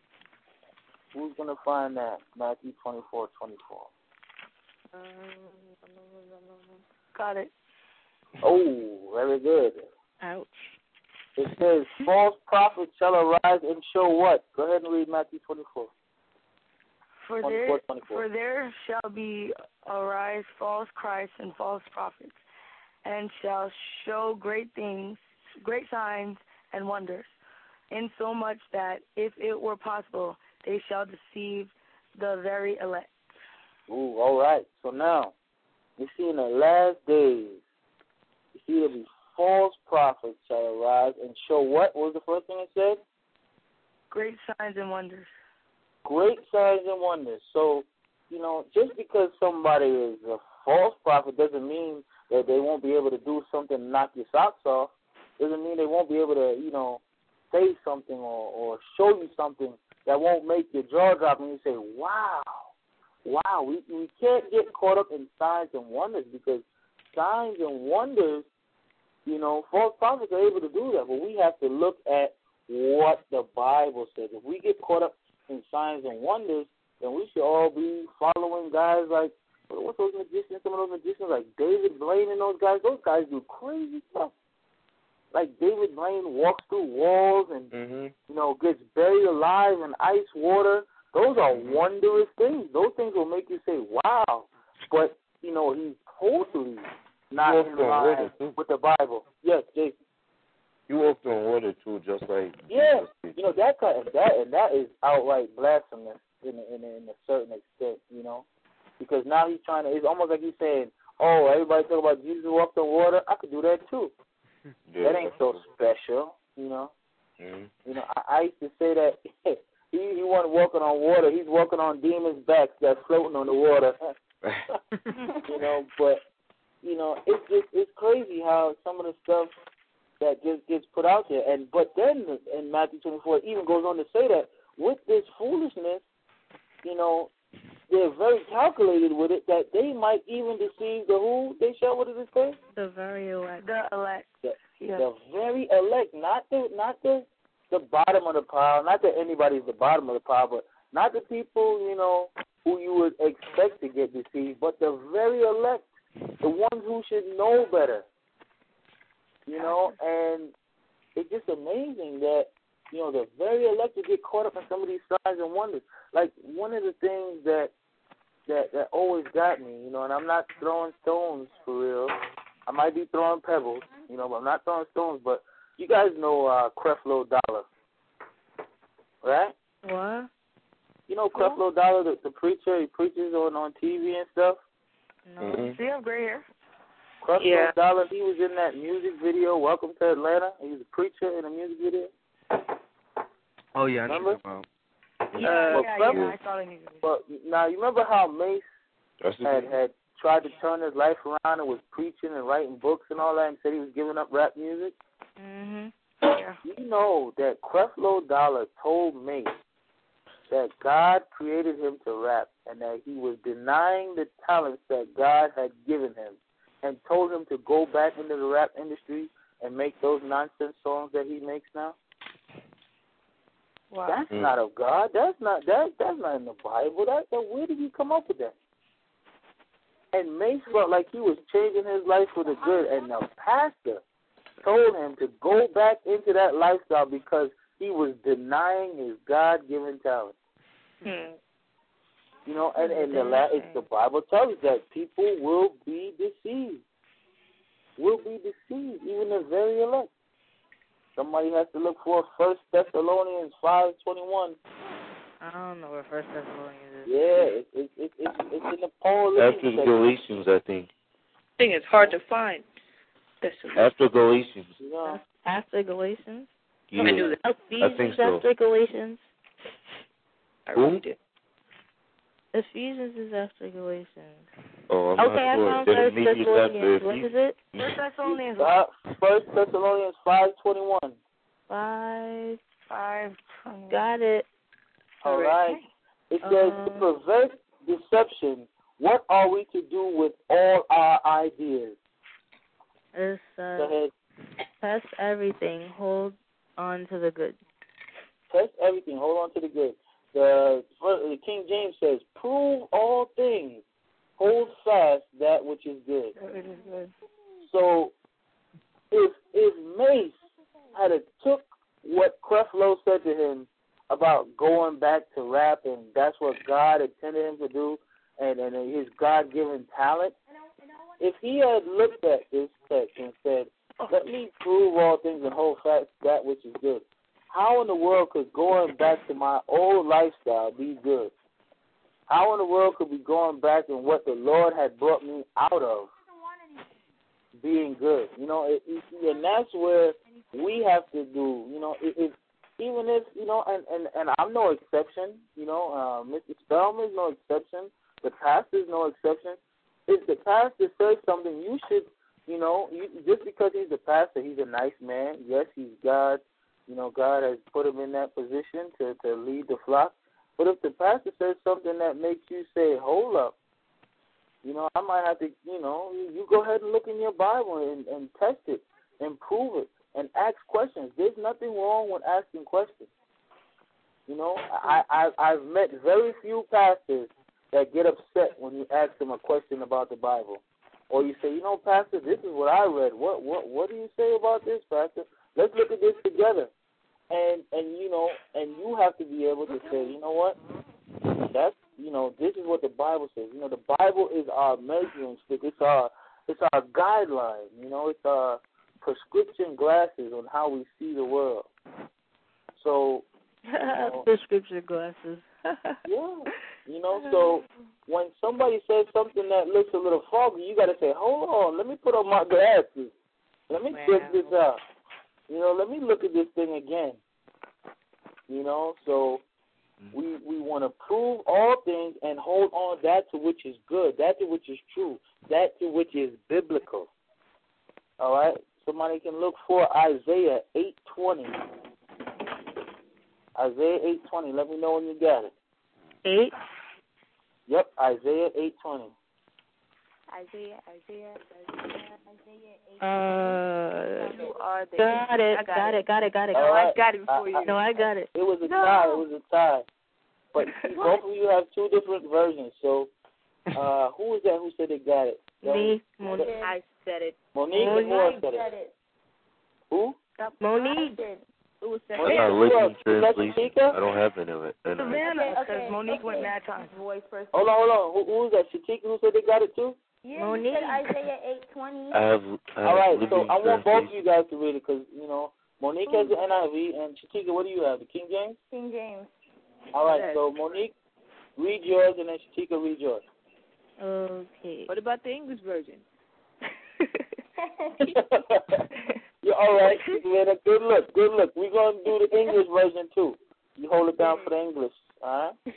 Who's going to find that? Matthew twenty-four twenty-four. Um, got it. Oh, very good. Ouch. It says, false prophets shall arise and show what? Go ahead and read Matthew twenty-four. For there, for there shall be arise false Christs and false prophets, and shall show great things, great signs and wonders, insomuch that if it were possible, they shall deceive the very elect. Ooh, all right. So now, you see in the last days, you see there be false prophets shall arise and show what? What was the first thing it said? Great signs and wonders. Great signs and wonders. So, you know, just because somebody is a false prophet doesn't mean that they won't be able to do something to knock your socks off. Doesn't mean they won't be able to, you know, say something or, or show you something that won't make your jaw drop and you say, wow, wow. We, we can't get caught up in signs and wonders because signs and wonders, you know, false prophets are able to do that, but we have to look at what the Bible says. If we get caught up in signs and wonders, then we should all be following guys like, what's those magicians, some of those magicians like David Blaine and those guys. Those guys do crazy stuff. Like David Blaine walks through walls and, mm-hmm. you know, gets buried alive in ice water. Those are wondrous things. Those things will make you say, wow. But, you know, he's totally not in line with the Bible. Yes, Jason. You walked on water, too, just like... Yeah, you know, that kind of, that, and that is outright blasphemous in a, in, a, in a certain extent, you know. Because now he's trying to, it's almost like he's saying, oh, everybody talk about Jesus walked on water. I could do that, too. Yeah. That ain't so special, you know. Mm-hmm. You know, I, I used to say that he he wasn't walking on water. He's walking on demons' backs that's floating on the water. You know, but, you know, it's just, it's crazy how some of the stuff that just gets put out there. And but then in Matthew twenty-four, it even goes on to say that with this foolishness, you know, they're very calculated with it that they might even deceive the who? They shall, what does it say? The very elect. The elect. The, yeah. the very elect, not the not the the bottom of the pile, not that anybody's the bottom of the pile, but not the people, you know, who you would expect to get deceived, but the very elect, the ones who should know better. You know, and it's just amazing that, you know, the very elect to get caught up in some of these signs and wonders. Like, one of the things that that that always got me, you know, and I'm not throwing stones for real. I might be throwing pebbles, you know, but I'm not throwing stones. But you guys know uh, Creflo Dollar, right? What? You know Creflo Dollar, the, the preacher. He preaches on, on T V and stuff. No. Mm-hmm. See, I have gray hair. Creflo yeah. Dollar, he was in that music video, Welcome to Atlanta. He was a preacher in a music video. Oh, yeah, I remember? Know yeah, yeah, well, yeah, Creflo, yeah, I saw the music video. But now, you remember how Mace had, had tried to turn his life around and was preaching and writing books and all that and said he was giving up rap music? Mm-hmm. Yeah. You know that Creflo Dollar told Mace that God created him to rap and that he was denying the talents that God had given him and told him to go back into the rap industry and make those nonsense songs that he makes now? Wow. That's mm. not of God. That's not that. That's not in the Bible. That, that where did he come up with that? And Mace felt like he was changing his life for the good, and the pastor told him to go back into that lifestyle because he was denying his God-given talent. Hmm. You know, and, and the, la- it's, the Bible tells us that people will be deceived. Will be deceived, even the very elect. Somebody has to look for First Thessalonians five twenty-one. I don't know where First Thessalonians is. Yeah, it's it, it, it, it's in the Paul. After Galatians, I think. I think it's hard to find. After Galatians. Yeah. After Galatians? Yeah. I knew that. Ephesians I think so. after Galatians? I really did. Ephesians is after Galatians. Oh, I'm okay, not sure. I found Then First maybe it's Thessalonians. after What is it? First Thessalonians. Uh, First Thessalonians five twenty-one. Five. Five. twenty. Got it. All right. It says Um, to prevent deception. What are we to do with all our ideas? It's, uh, Go ahead. test everything. Hold on to the good. Test everything. Hold on to the good. The, the King James says, prove all things. Hold fast that which is good. It is good. So if if Mace had a took what Creflo said to him about going back to rap and that's what God intended him to do and, and his God-given talent, if he had looked at this text and said, let me prove all things and hold fast that which is good, how in the world could going back to my old lifestyle be good? How in the world could be going back and what the Lord had brought me out of being good? You know, it, it, and that's where we have to do, you know, it, it, even if, you know, and, and, and I'm no exception, you know, uh, Mister Spellman is no exception, the pastor is no exception. If the pastor says something, you should, you know, you, just because he's a pastor, he's a nice man. Yes, he's God. You know, God has put him in that position to, to lead the flock. But if the pastor says something that makes you say, hold up, you know, I might have to, you know, you go ahead and look in your Bible and, and test it and prove it and ask questions. There's nothing wrong with asking questions. You know, I, I, I've met very few pastors that get upset when you ask them a question about the Bible. Or you say, you know, Pastor, this is what I read. What what what do you say about this, Pastor? Let's look at this together. And, and you know, and you have to be able to say, you know what, that's, you know, this is what the Bible says. You know, the Bible is our measuring stick. It's our, it's our guideline. You know, it's our prescription glasses on how we see the world. So, you know, prescription glasses. yeah. You know, so when somebody says something that looks a little foggy, you got to say, hold on, let me put on my glasses. Let me wow. check this out. You know, let me look at this thing again. You know, so we we want to prove all things and hold on that to which is good, that to which is true, that to which is biblical. All right? Somebody can look for Isaiah eight twenty. Isaiah eight twenty. Let me know when you got it. Eight? Yep, Isaiah eight twenty. Isaiah, Isaiah, Isaiah, Isaiah eight. Uh, you are the got it, I got, got it. it, got it, got it. All No, right. I got it for I, you. I, no, I got it. It was a no. tie. It was a tie. But both of you have two different versions. So, uh, who was that who said they got it? That Me. Was, Monique. I said it. Monique, Monique and who else said said it? it. Who? Monique. It was I'm Monique, not who listening else? to Was that translation. Shatika? I don't have any of it. Savannah, Okay, because okay, Monique okay. went mad time. Voice first. Hold on, hold on. Who, who was that? Shatika who said they got it too? Yeah, Monique. you said Isaiah eight twenty. I have, I have All right, so Living I want both of Translation. you guys to read it because, you know, Monique has the N I V and Shatika, what do you have? The King James? King James. All right, Yes. so Monique, read yours and then Shatika, read yours. Okay. What about the English version? You're all right. Yeah, good look, good look. We're going to do the English version too. You hold it down for the English, all right?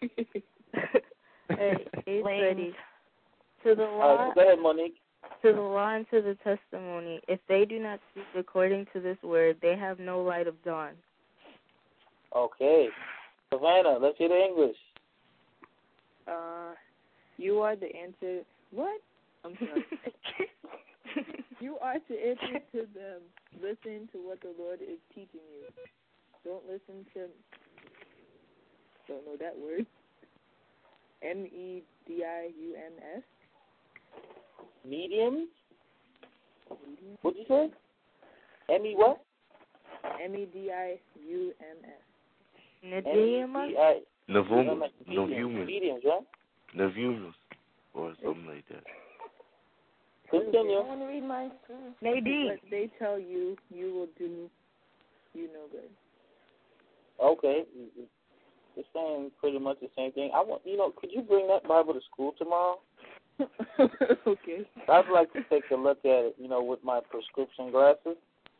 Hey, eight thirty. To the All law, right, so go ahead, Monique. to the law and to the testimony. If they do not speak according to this word, they have no light of dawn. Okay. Savannah, let's hear the English. Uh, you are the answer. What? I'm sorry. You are to answer to them. Listen to what the Lord is teaching you. Don't listen to, don't know that word. M E D I U M S. Mediums? What'd you say? M E what? M E D I U M S. Medium? Novumus. Novumus. Mediums, right? Novumus. Or something like that. Continue. I want to read mine. Nadine. What they tell you, you will do you no good. Okay. It's saying pretty much the same thing. I want, you know, could you bring that Bible to school tomorrow? Okay. I'd like to take a look at it, you know, with my prescription glasses.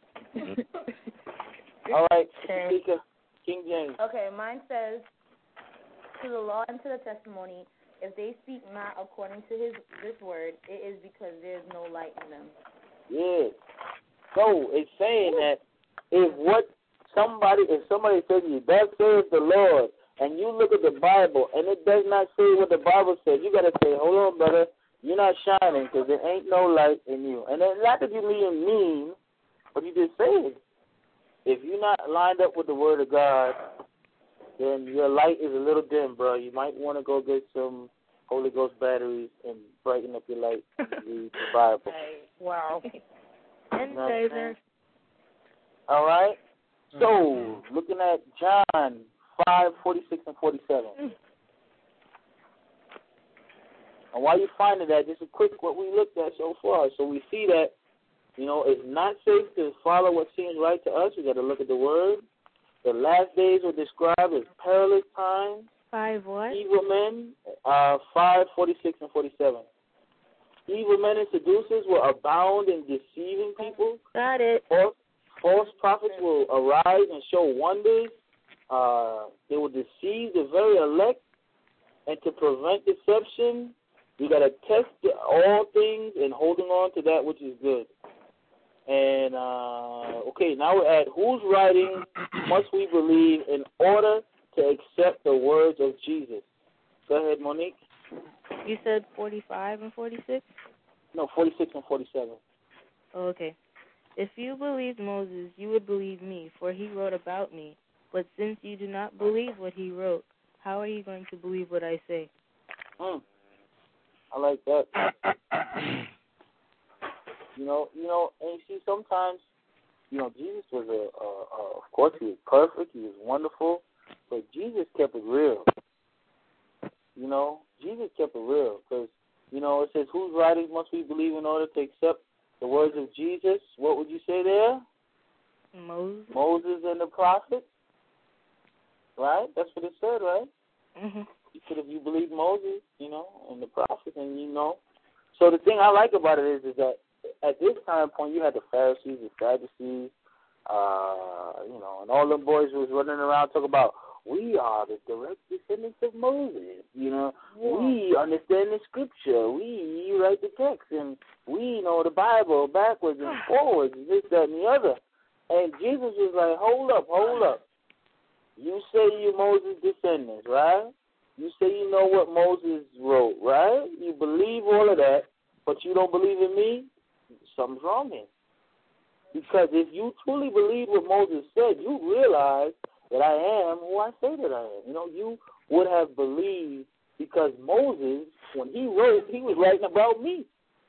All right, Speaker, King James. Okay, mine says, to the law and to the testimony, if they speak not according to his this word, it is because there is no light in them. Yeah. So it's saying that if what somebody, if somebody says to you, thus says the Lord, and you look at the Bible and it does not say what the Bible says, you got to say, hold on, brother, you're not shining because there ain't no light in you. And then not that you mean mean, but you just say it. If you're not lined up with the Word of God, then your light is a little dim, bro. You might want to go get some Holy Ghost batteries and brighten up your light and read the Bible. Wow. And You know what I'm David. saying? All right? So, looking at John five, forty-six and forty-seven. And while you're finding that, just a quick what we looked at so far. So we see that, you know, it's not safe to follow what seems right to us. We got to look at the word. The last days are described as perilous times. Five what? Evil men, uh, five, forty-six, and forty-seven. Evil men and seducers will abound in deceiving people. Got it. False, false prophets will arise and show wonders. Uh, they will deceive the very elect. And to prevent deception, we got to test all things and holding on to that which is good. And, uh, okay, now we're at whose writing must we believe in order to accept the words of Jesus? Go ahead, Monique. You said forty-five and forty-six? No, forty-six and forty-seven. Oh, okay. If you believed Moses, you would believe me, for he wrote about me. But since you do not believe what he wrote, how are you going to believe what I say? Mm. I like that. You know, you know, and you see, sometimes, you know, Jesus was a, a, a, of course, he was perfect, he was wonderful, but Jesus kept it real. You know, Jesus kept it real because, you know, it says, whose writings must we believe in order to accept the words of Jesus? What would you say there? Moses. Moses and the prophets. Right? That's what it said, right? Mm-hmm. You said if you believe Moses, you know, and the prophets, and you know. So the thing I like about it is, is that at this time point, you had the Pharisees, the Sadducees, uh, you know, and all them boys was running around talking about, we are the direct descendants of Moses, you know. Yeah. We understand the scripture. We write the text, and we know the Bible backwards and forwards, and this, that, and the other. And Jesus was like, hold up, hold up. You say you're Moses' descendants, right? You say you know what Moses wrote, right? You believe all of that, but you don't believe in me? Something's wrong here. Because if you truly believe what Moses said, you realize that I am who I say that I am. You know, you would have believed because Moses, when he wrote, he was writing about me.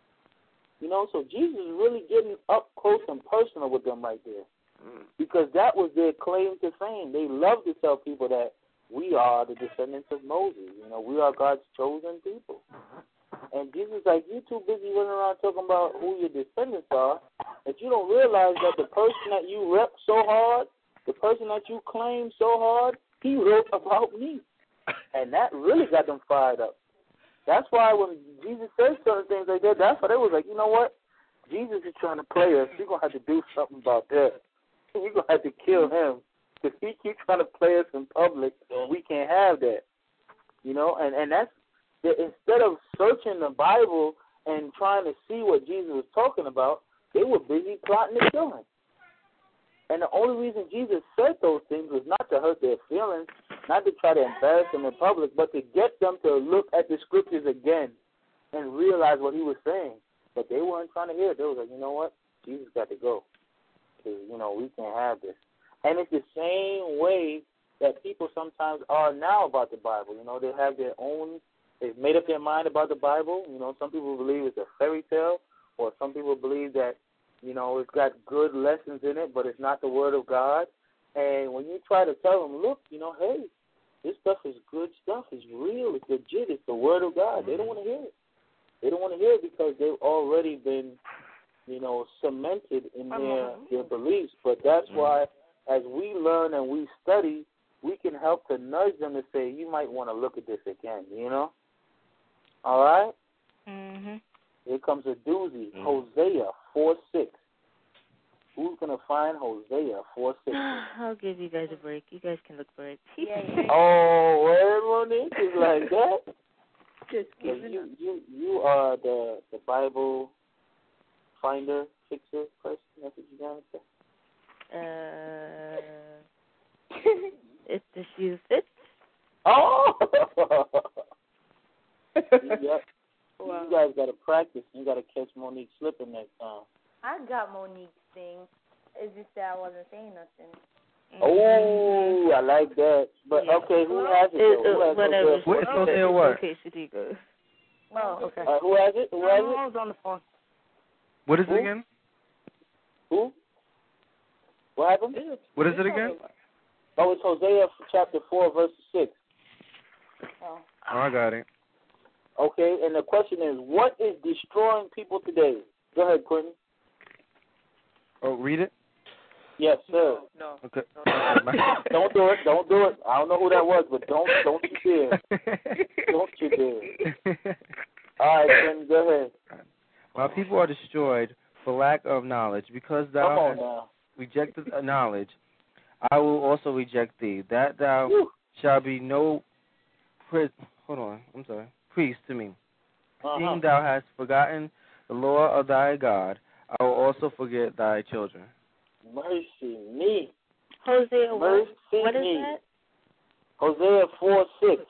You know, so Jesus is really getting up close and personal with them right there. Because that was their claim to fame. They love to tell people that we are the descendants of Moses. You know, we are God's chosen people. And Jesus is like, you're too busy running around talking about who your descendants are that you don't realize that the person that you rep so hard, the person that you claim so hard, he wrote about me. And that really got them fired up. That's why when Jesus says certain things like that, that's why they was like, you know what? Jesus is trying to play us. You're going to have to do something about that. You're going to have to kill him. Because he keeps trying to play us in public, and we can't have that. You know, and, and that's, that instead of searching the Bible and trying to see what Jesus was talking about, they were busy plotting to kill him. And the only reason Jesus said those things was not to hurt their feelings, not to try to embarrass them in public, but to get them to look at the scriptures again and realize what he was saying. But they weren't trying to hear it. They were like, you know what? Jesus got to go. Because, you know, we can't have this. And it's the same way that people sometimes are now about the Bible. You know, they have their own, they've made up their mind about the Bible. You know, some people believe it's a fairy tale, or some people believe that, you know, it's got good lessons in it, but it's not the Word of God. And when you try to tell them, look, you know, hey, this stuff is good stuff. It's real. It's legit. It's the Word of God. They don't want to hear it. They don't want to hear it because they've already been, you know, cemented in their, their beliefs. But that's why as we learn and we study, we can help to nudge them to say, you might want to look at this again, you know? All right? Mm-hmm. Here comes a doozy, mm-hmm. Hosea four six. Who's going to find Hosea four six? I'll give you guys a break. You guys can look for it. Yeah, yeah. Oh, well, Monique is like that? Just so giving you, up. you, you are the, the Bible finder, fixer person? That's what you're going to say? Uh, if the shoe fits. Oh! Yep. Wow. You guys got to practice. You got to catch Monique slipping next time. I got Monique's thing. It's just that I wasn't saying nothing. Oh, I like that. But, yeah. okay, who has it, though? Who has Whatever. it? What is Hosea what? Okay, Shadika. Oh, okay. Uh, who has it? Who has I it? was on the phone. What is Who? it again? Who? What happened? What is it again? Oh, it's Hosea chapter four, verse six. Oh. Oh, I got it. Okay, and the question is, what is destroying people today? Go ahead, Quentin. Oh, read it? Yes, sir. No. no. Okay. Don't do it. Don't do it. I don't know who that was, but don't don't you dare. Don't you dare. All right, Quentin, go ahead. My people are destroyed for lack of knowledge. Because thou Come on hast now. rejected knowledge, I will also reject thee. That thou Whew. shalt be no pri- hold on, I'm sorry, priest to me. Uh-huh. Seeing thou hast forgotten the law of thy God, I will also forget thy children. Mercy me. Hosea, what, Mercy what is me. that? Hosea four six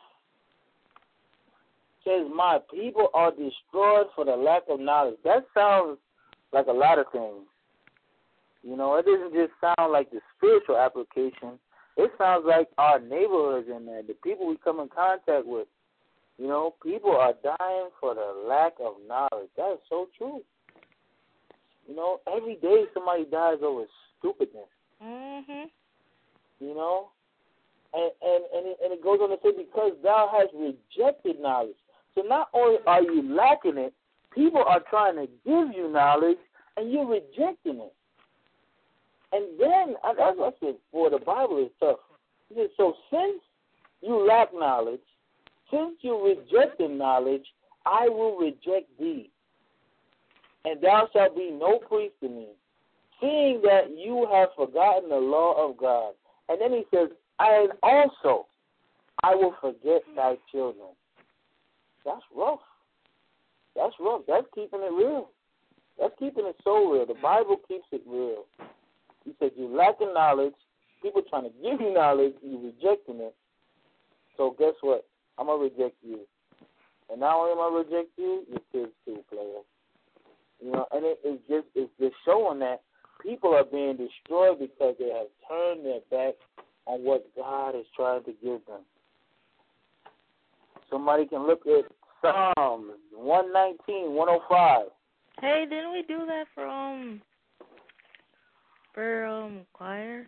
says, my people are destroyed for the lack of knowledge. That sounds like a lot of things. You know, it doesn't just sound like the spiritual application. It sounds like our neighborhoods and the, the people we come in contact with. You know, people are dying for the lack of knowledge. That is so true. You know, every day somebody dies over stupidness. Mhm. You know, and and and it, and it goes on to say, because thou hast rejected knowledge. So not only are you lacking it, people are trying to give you knowledge, and you're rejecting it. And then that's what I said. Boy, the Bible is tough. It says, so since you lack knowledge, since you rejected knowledge, I will reject thee. And thou shalt be no priest to me, seeing that you have forgotten the law of God. And then he says, and also I will forget thy children. That's rough. That's rough. That's keeping it real. That's keeping it so real. The Bible keeps it real. He said, you lacking knowledge, people trying to give you knowledge, you rejecting it. So guess what? I'm going to reject you. And not only am I reject you, your kids too, player. You know, and it, it's just it's just showing that people are being destroyed because they have turned their back on what God is trying to give them. Somebody can look at Psalms one nineteen, one oh five. Hey, didn't we do that for um for um choir?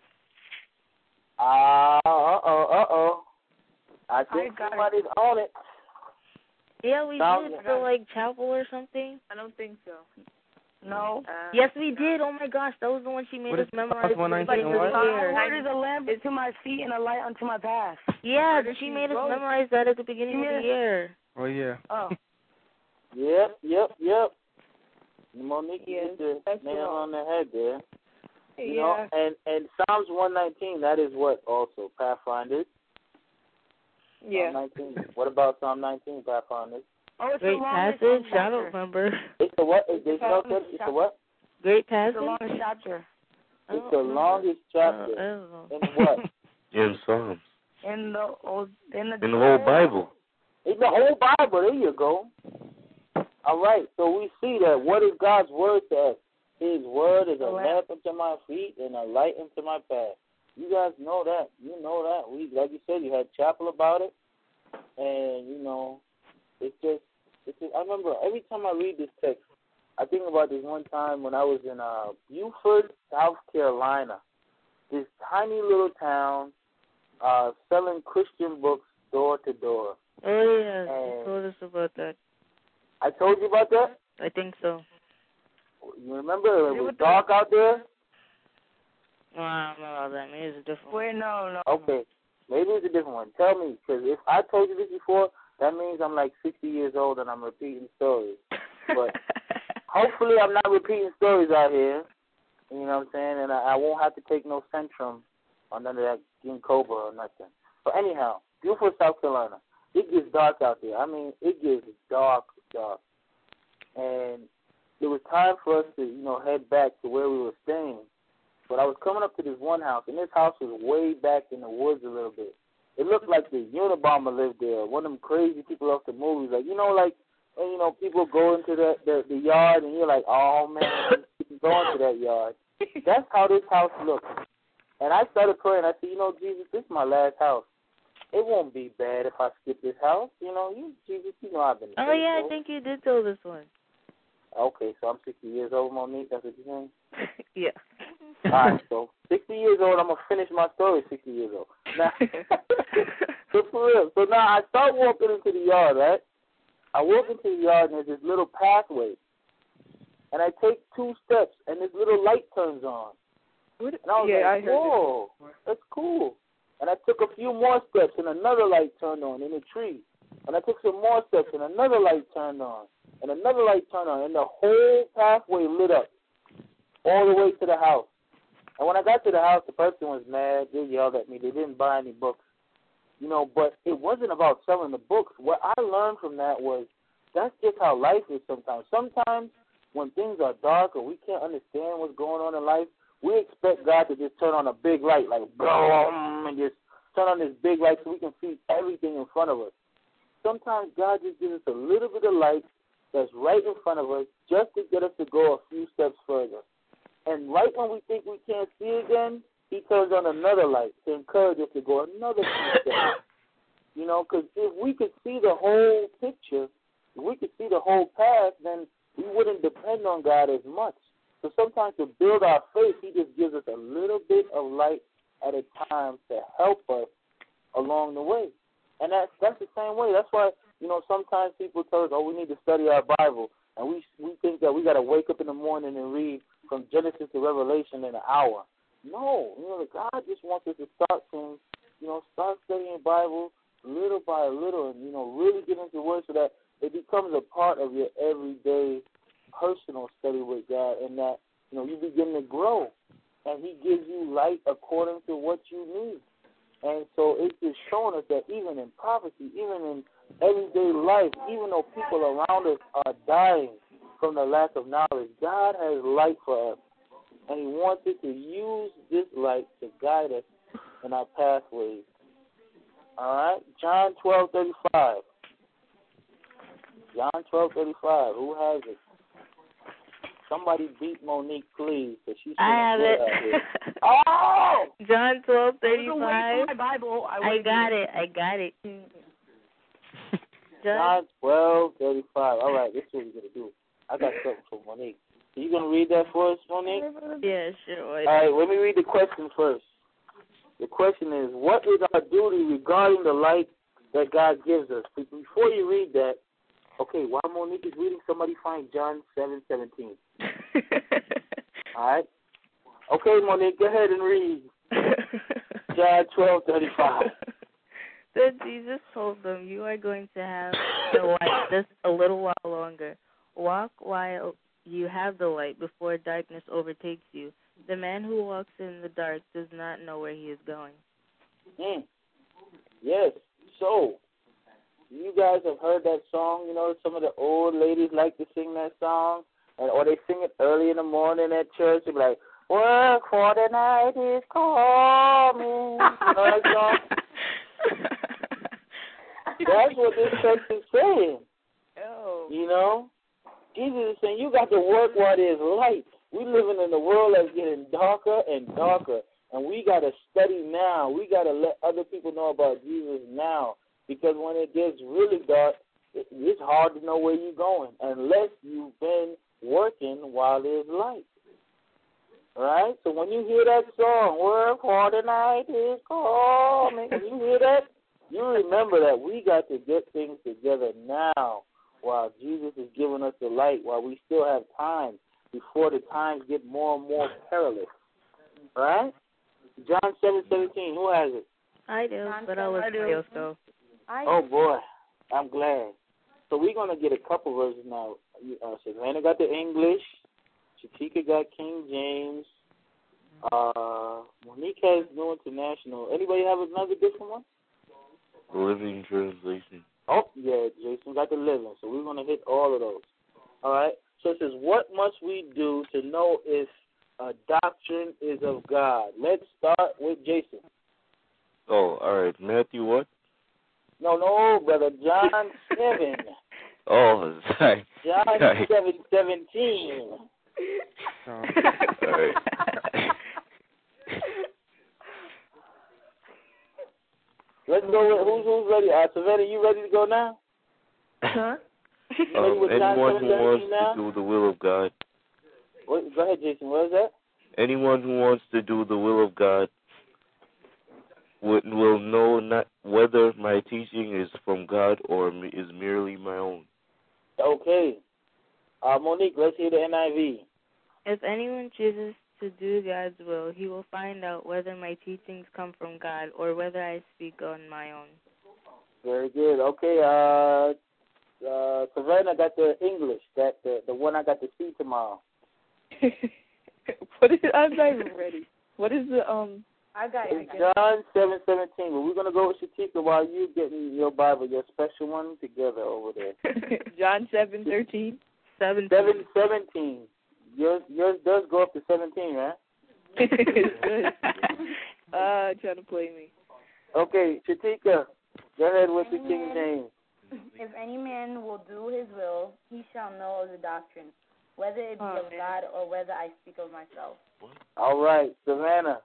Ah, uh, uh oh, uh oh. I think I somebody's on it. Yeah, we Sounds did for like chapel or something. I don't think so. No. Uh, Yes, we did. Oh my gosh, that was the one she made What us is memorize. one for the nineteen beginning of what? the year. The word is a lamp unto my feet and a light unto my path. Yeah, Where did she she made us wrote it? memorize that at the beginning She of made the it- year. Oh, yeah. Oh. Yep, yep, yep. Monique, you Yes, hit the that's nail the on the head there. You yeah. know, and, and Psalms one nineteen, that is what also, Pathfinders? Yeah. Psalm nineteen. What about Psalm nineteen, Pathfinders? Oh, it's Great the longest passage. I chapter. don't remember. It's the what? It's, the it's, no, longest it's the chapter. what? Great It's passage. the longest chapter. I It's don't the remember. longest I don't- chapter. I don't know. In what? In Psalms. In the old, in the, In the whole Bible. In the whole Bible. There you go. All right. So we see that what is God's word to us? His word is a lamp unto my feet and a light unto my path. You guys know that. You know that. We, like you said, you had chapel about it. And, you know, it's just, it's just, I remember every time I read this text, I think about this one time when I was in uh, Beaufort, South Carolina. This tiny little town uh, selling Christian books door to door. Oh yeah, And you told us about that. I told you about that? I think so. You remember it was dark out there? No, I don't know about that. Maybe it's a different one. Wait, no, no. Okay. Maybe it's a different one. Tell me, because if I told you this before, that means I'm like sixty years old and I'm repeating stories. But hopefully I'm not repeating stories out here. You know what I'm saying? And I, I won't have to take no Centrum or none of that ginkgo or nothing. But anyhow, Beaufort, South Carolina. It gets dark out there. I mean, it gets dark, dark. And it was time for us to, you know, head back to where we were staying. But I was coming up to this one house, and this house was way back in the woods a little bit. It looked like the Unabomber lived there, one of them crazy people off the movies. Like, you know, like, when, you know, people go into the, the, the yard, and you're like, oh, man, you go into that yard. That's how this house looked. And I started praying. I said, you know, Jesus, this is my last house. It won't be bad if I skip this house. You know, you Jesus, you know I've been Oh faithful. yeah, I think you did tell this one. Okay, so I'm sixty years old, Monique. That's what you're saying? Yeah. All right, so sixty years old, I'm going to finish my story sixty years old. Now, so for real. So now I start walking into the yard, right? I walk into the yard and there's this little pathway. And I take two steps and this little light turns on. What? And I was yeah, like, I heard whoa, it. that's cool. And I took a few more steps and another light turned on in a tree. And I took some more steps and another light turned on. And another light turned on. And the whole pathway lit up all the way to the house. And when I got to the house, the person was mad. They yelled at me. They didn't buy any books. You know, but it wasn't about selling the books. What I learned from that was that's just how life is sometimes. Sometimes when things are dark or we can't understand what's going on in life, we expect God to just turn on a big light, like boom, and just turn on this big light so we can see everything in front of us. Sometimes God just gives us a little bit of light that's right in front of us just to get us to go a few steps further. And right when we think we can't see again, he turns on another light to encourage us to go another few steps. You know, because if we could see the whole picture, if we could see the whole path, then we wouldn't depend on God as much. So sometimes to build our faith, he just gives us a little bit of light at a time to help us along the way. And that's, that's the same way. That's why, you know, sometimes people tell us, oh, we need to study our Bible. And we we think that we got to wake up in the morning and read from Genesis to Revelation in an hour. No, you know, God just wants us to start things, you know, start studying the Bible little by little and, you know, really get into the Word so that it becomes a part of your everyday personal study with God and that, you know, you begin to grow and he gives you light according to what you need. And so it's just showing us that even in prophecy, even in everyday life, even though people around us are dying from the lack of knowledge, God has light for us. And he wanted to use this light to guide us in our pathways. All right? John twelve thirty-five. John twelve thirty-five. Who has it? Somebody beat Monique, please. Cause she's I have it. Oh! John twelve thirty-five. My Bible. I, I got it. I got it. John twelve thirty-five. All right, this is what we're going to do. I got something for Monique. Are you going to read that for us, Monique? Yeah, sure. All right, let me read the question first. The question is, what is our duty regarding the light that God gives us? Before you read that, okay, while Monique is reading, somebody find John seven seventeen. All right? Okay, Monique, go ahead and read John twelve thirty-five. Then Jesus told them, you are going to have the light just a little while longer. Walk while you have the light before darkness overtakes you. The man who walks in the dark does not know where he is going. Mm. Yes. So, you guys have heard that song. You know, some of the old ladies like to sing that song, and or they sing it early in the morning at church. They're like, work for the night is coming. You know that song? That's what this text is saying. Oh. You know? Jesus is saying you got to work while there's light. We're living in a world that's getting darker and darker, and we got to study now. We got to let other people know about Jesus now, because when it gets really dark, it's hard to know where you're going unless you've been working while there's light. All right? So when you hear that song, work for the night is coming, when you hear that, you remember that we got to get things together now while Jesus is giving us the light, while we still have time before the times get more and more perilous. All right? John seven seventeen, who has it? I do, John but I'll let somebody else go. Oh, boy. I'm glad. So we're going to get a couple versions now. Uh, Savannah got the English. Shatika got King James. Uh, Monique has New International. Anybody have another different one? Living Translation. Oh, yeah, Jason got the Living. So we're going to hit all of those. All right? So it says, what must we do to know if a doctrine is of God? Let's start with Jason. Oh, all right. Matthew what? No, no, brother. John seven. Oh, sorry. John sorry. seven seventeen. Oh. All right. Let's go with who's who's ready. Uh, Savannah, you ready to go now? Huh? Um, anyone who wants to do the will of God. What, go ahead, Jason. What is that? Anyone who wants to do the will of God will know not whether my teaching is from God or is merely my own. Okay. Uh, Monique, let's hear the N I V. If anyone chooses to do God's will, he will find out whether my teachings come from God or whether I speak on my own. Very good. Okay, uh, uh, Savannah got the English, that the, the one I got to see tomorrow. What is, I'm not even ready. What is the, um... I got it. John seven seventeen. But we're going to go with Shatika while you getting your Bible, your special one, together over there. John seven thirteen. Seventeen. Seven seventeen. Yours, yours does go up to seventeen, right? It's good. Uh, trying to play me. Okay, Shatika, go ahead with the King's name. If any man will do his will, he shall know of the doctrine, whether it be oh, of man. God or whether I speak of myself. All right, Savannah.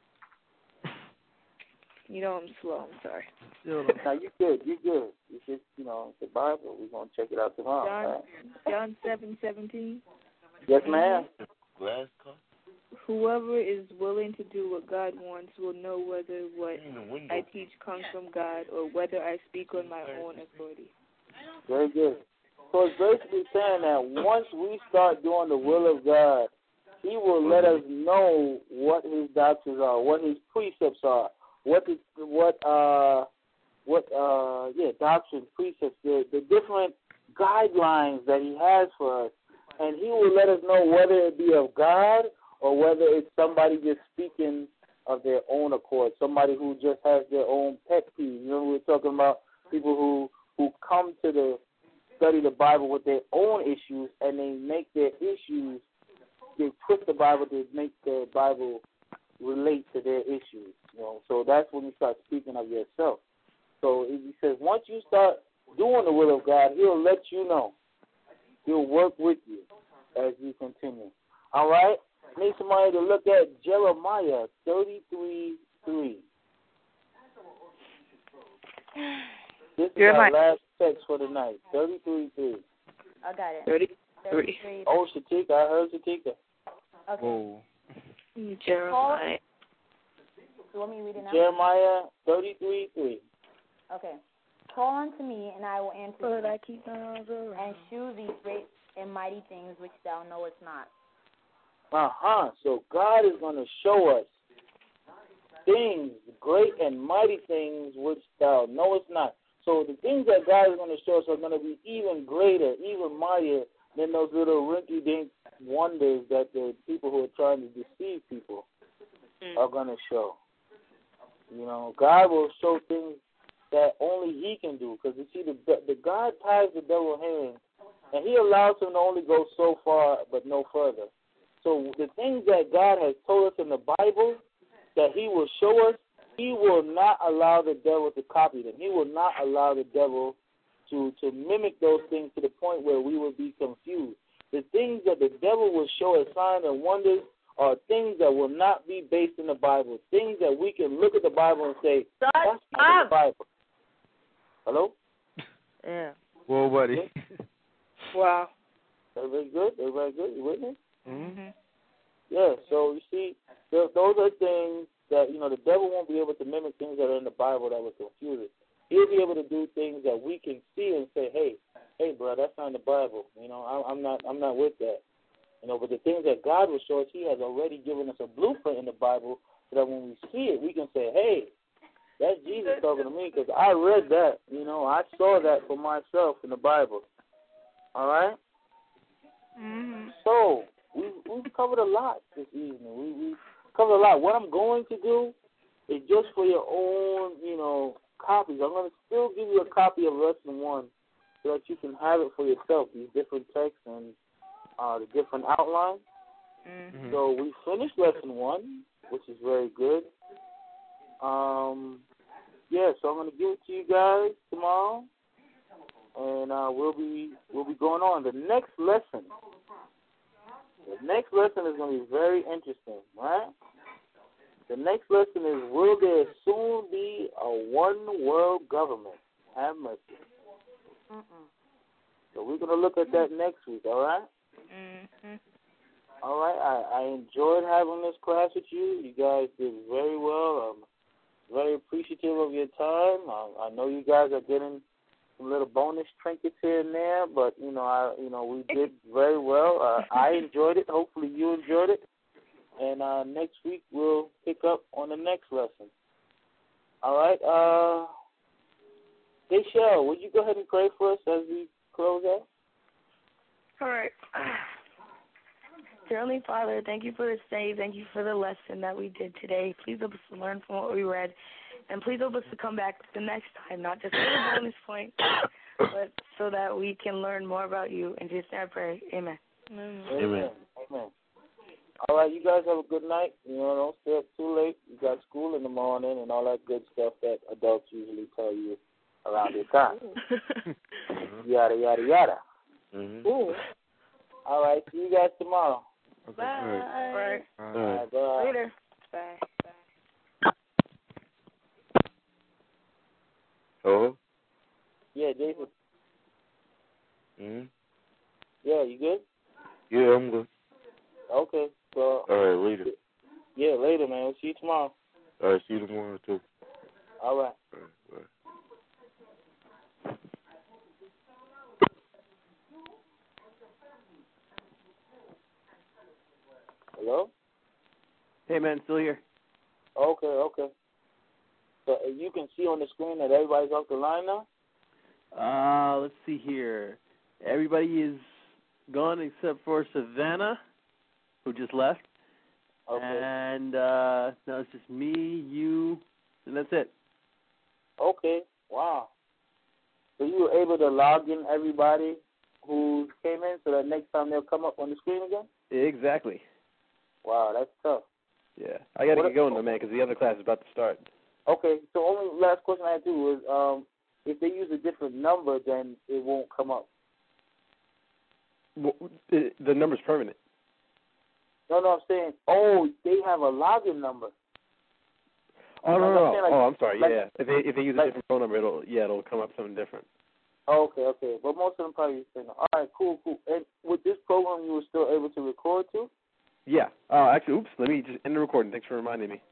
You know I'm slow. I'm sorry. Now, you good. You good. You just, you know, the Bible. We're going to check it out tomorrow. John, right? John seven seventeen. Yes, ma'am. Glass cup? Whoever is willing to do what God wants will know whether what I teach comes from God or whether I speak on my own authority. Very good. So it's basically saying that once we start doing the will of God, He will let us know what His doctrines are, what His precepts are, what the, what uh what uh yeah doctrines, precepts, the the different guidelines that He has for us, and He will let us know whether it be of God or whether it's somebody just speaking of their own accord, somebody who just has their own pet peeve. You know, we were talking about people who who come to the study the Bible with their own issues, and they make their issues, they twist the Bible to make the Bible relate to their issues. You know, so that's when you start speaking of yourself. So he says once you start doing the will of God, He'll let you know. He'll work with you as you continue. All right? I need somebody to look at Jeremiah thirty-three three. This is Jeremiah. our last text for the night. thirty-three three. I got it. thirty-three. Oh, Shatika. I heard Shatika. Okay. Whoa. Jeremiah. You want me to read it now? Jeremiah thirty-three three. Okay. Call unto me, and I will answer But thee, I keep on going. and shew thee great and mighty things which thou knowest not. Uh-huh. So God is going to show us things, great and mighty things which thou knowest not. So the things that God is going to show us are going to be even greater, even mightier than those little rinky-dink wonders that the people who are trying to deceive people are going to show. You know, God will show things that only He can do. Because you see, the, the God ties the devil's hands, and He allows him to only go so far but no further. So the things that God has told us in the Bible that He will show us, He will not allow the devil to copy them. He will not allow the devil to, to mimic those things to the point where we will be confused. The things that the devil will show as signs and wonders are things that will not be based in the Bible, things that we can look at the Bible and say, that's not in the Bible. Hello? Yeah. Whoa, buddy. Wow. Everybody good? Everybody good? You with me? Mm-hmm. Yeah, so you see, th- those are things that, you know, the devil won't be able to mimic things that are in the Bible that will confuse it. He'll be able to do things that we can see and say, hey, hey, bro, that's not in the Bible. You know, I'm, I'm not I'm not with that. You know, but the things that God will show us, He has already given us a blueprint in the Bible so that when we see it, we can say, hey, that's Jesus talking to me because I read that. You know, I saw that for myself in the Bible. All right? Mm-hmm. So, we, we've covered a lot this evening. We, we covered a lot. What I'm going to do is just for your own, you know, copies. I'm going to still give you a copy of Lesson one so that you can have it for yourself, these different texts and uh, the different outlines. Mm-hmm. So we finished Lesson one, which is very good. Um, yeah, so I'm going to give it to you guys tomorrow, and uh, we'll be we'll be going on. The next lesson, the next lesson is going to be very interesting, right? The next lesson is, will there soon be a one-world government? Have mercy. Mm-mm. So we're going to look at that next week, all right? Mm-hmm. All right, I, I enjoyed having this class with you. You guys did very well. I'm very appreciative of your time. I, I know you guys are getting some little bonus trinkets here and there, but you know, I you know we did very well. Uh, I enjoyed it. Hopefully, you enjoyed it. And uh, next week we'll pick up on the next lesson. All right. Uh, Deshelle, would you go ahead and pray for us as we close out? All right. Dear Heavenly Father, thank you for this day. Thank you for the lesson that we did today. Please help us to learn from what we read. And please help us to come back the next time, not just for the bonus point, but so that we can learn more about you. In Jesus' name I pray. Amen. Amen. Amen. Amen. All right, you guys have a good night. You know, don't stay up too late. You got school in the morning and all that good stuff that adults usually tell you around your time. Yada, yada, yada. Mm-hmm. Ooh. All right, see you guys tomorrow. Okay. Bye. All right. Bye. All right. Bye. Later. Bye. Hello? Yeah, Jason. Mm-hmm. Yeah, you good? Yeah, I'm good. Okay, so. All right, later. Yeah, later, man. We'll see you tomorrow. All right, see you tomorrow, too. All right. All right, bye. Hello? Hey, man, still here. Okay, okay. So uh, you can see on the screen that everybody's off the line now? Uh, let's see here. Everybody is gone except for Savannah, who just left. Okay. And uh, now it's just me, you, and that's it. Okay, wow. So you were able to log in everybody who came in so that next time they'll come up on the screen again? Exactly. Wow, that's tough. Yeah. I got to What get going, though, man, because the other class is about to start. Okay, so only last question I have to do is um, if they use a different number, then it won't come up. Well, the, the number's permanent. No, no, I'm saying, oh, they have a login number. Oh, no, Like, no, I'm saying, no. like, Oh, I'm sorry, like, yeah. If they if they use a like, different phone number, it'll, yeah, it'll come up something different. Oh, okay, okay. But most of them probably use the same number. All right, cool, cool. And with this program, you were still able to record, too? Yeah. Uh, actually, oops, let me just end the recording. Thanks for reminding me.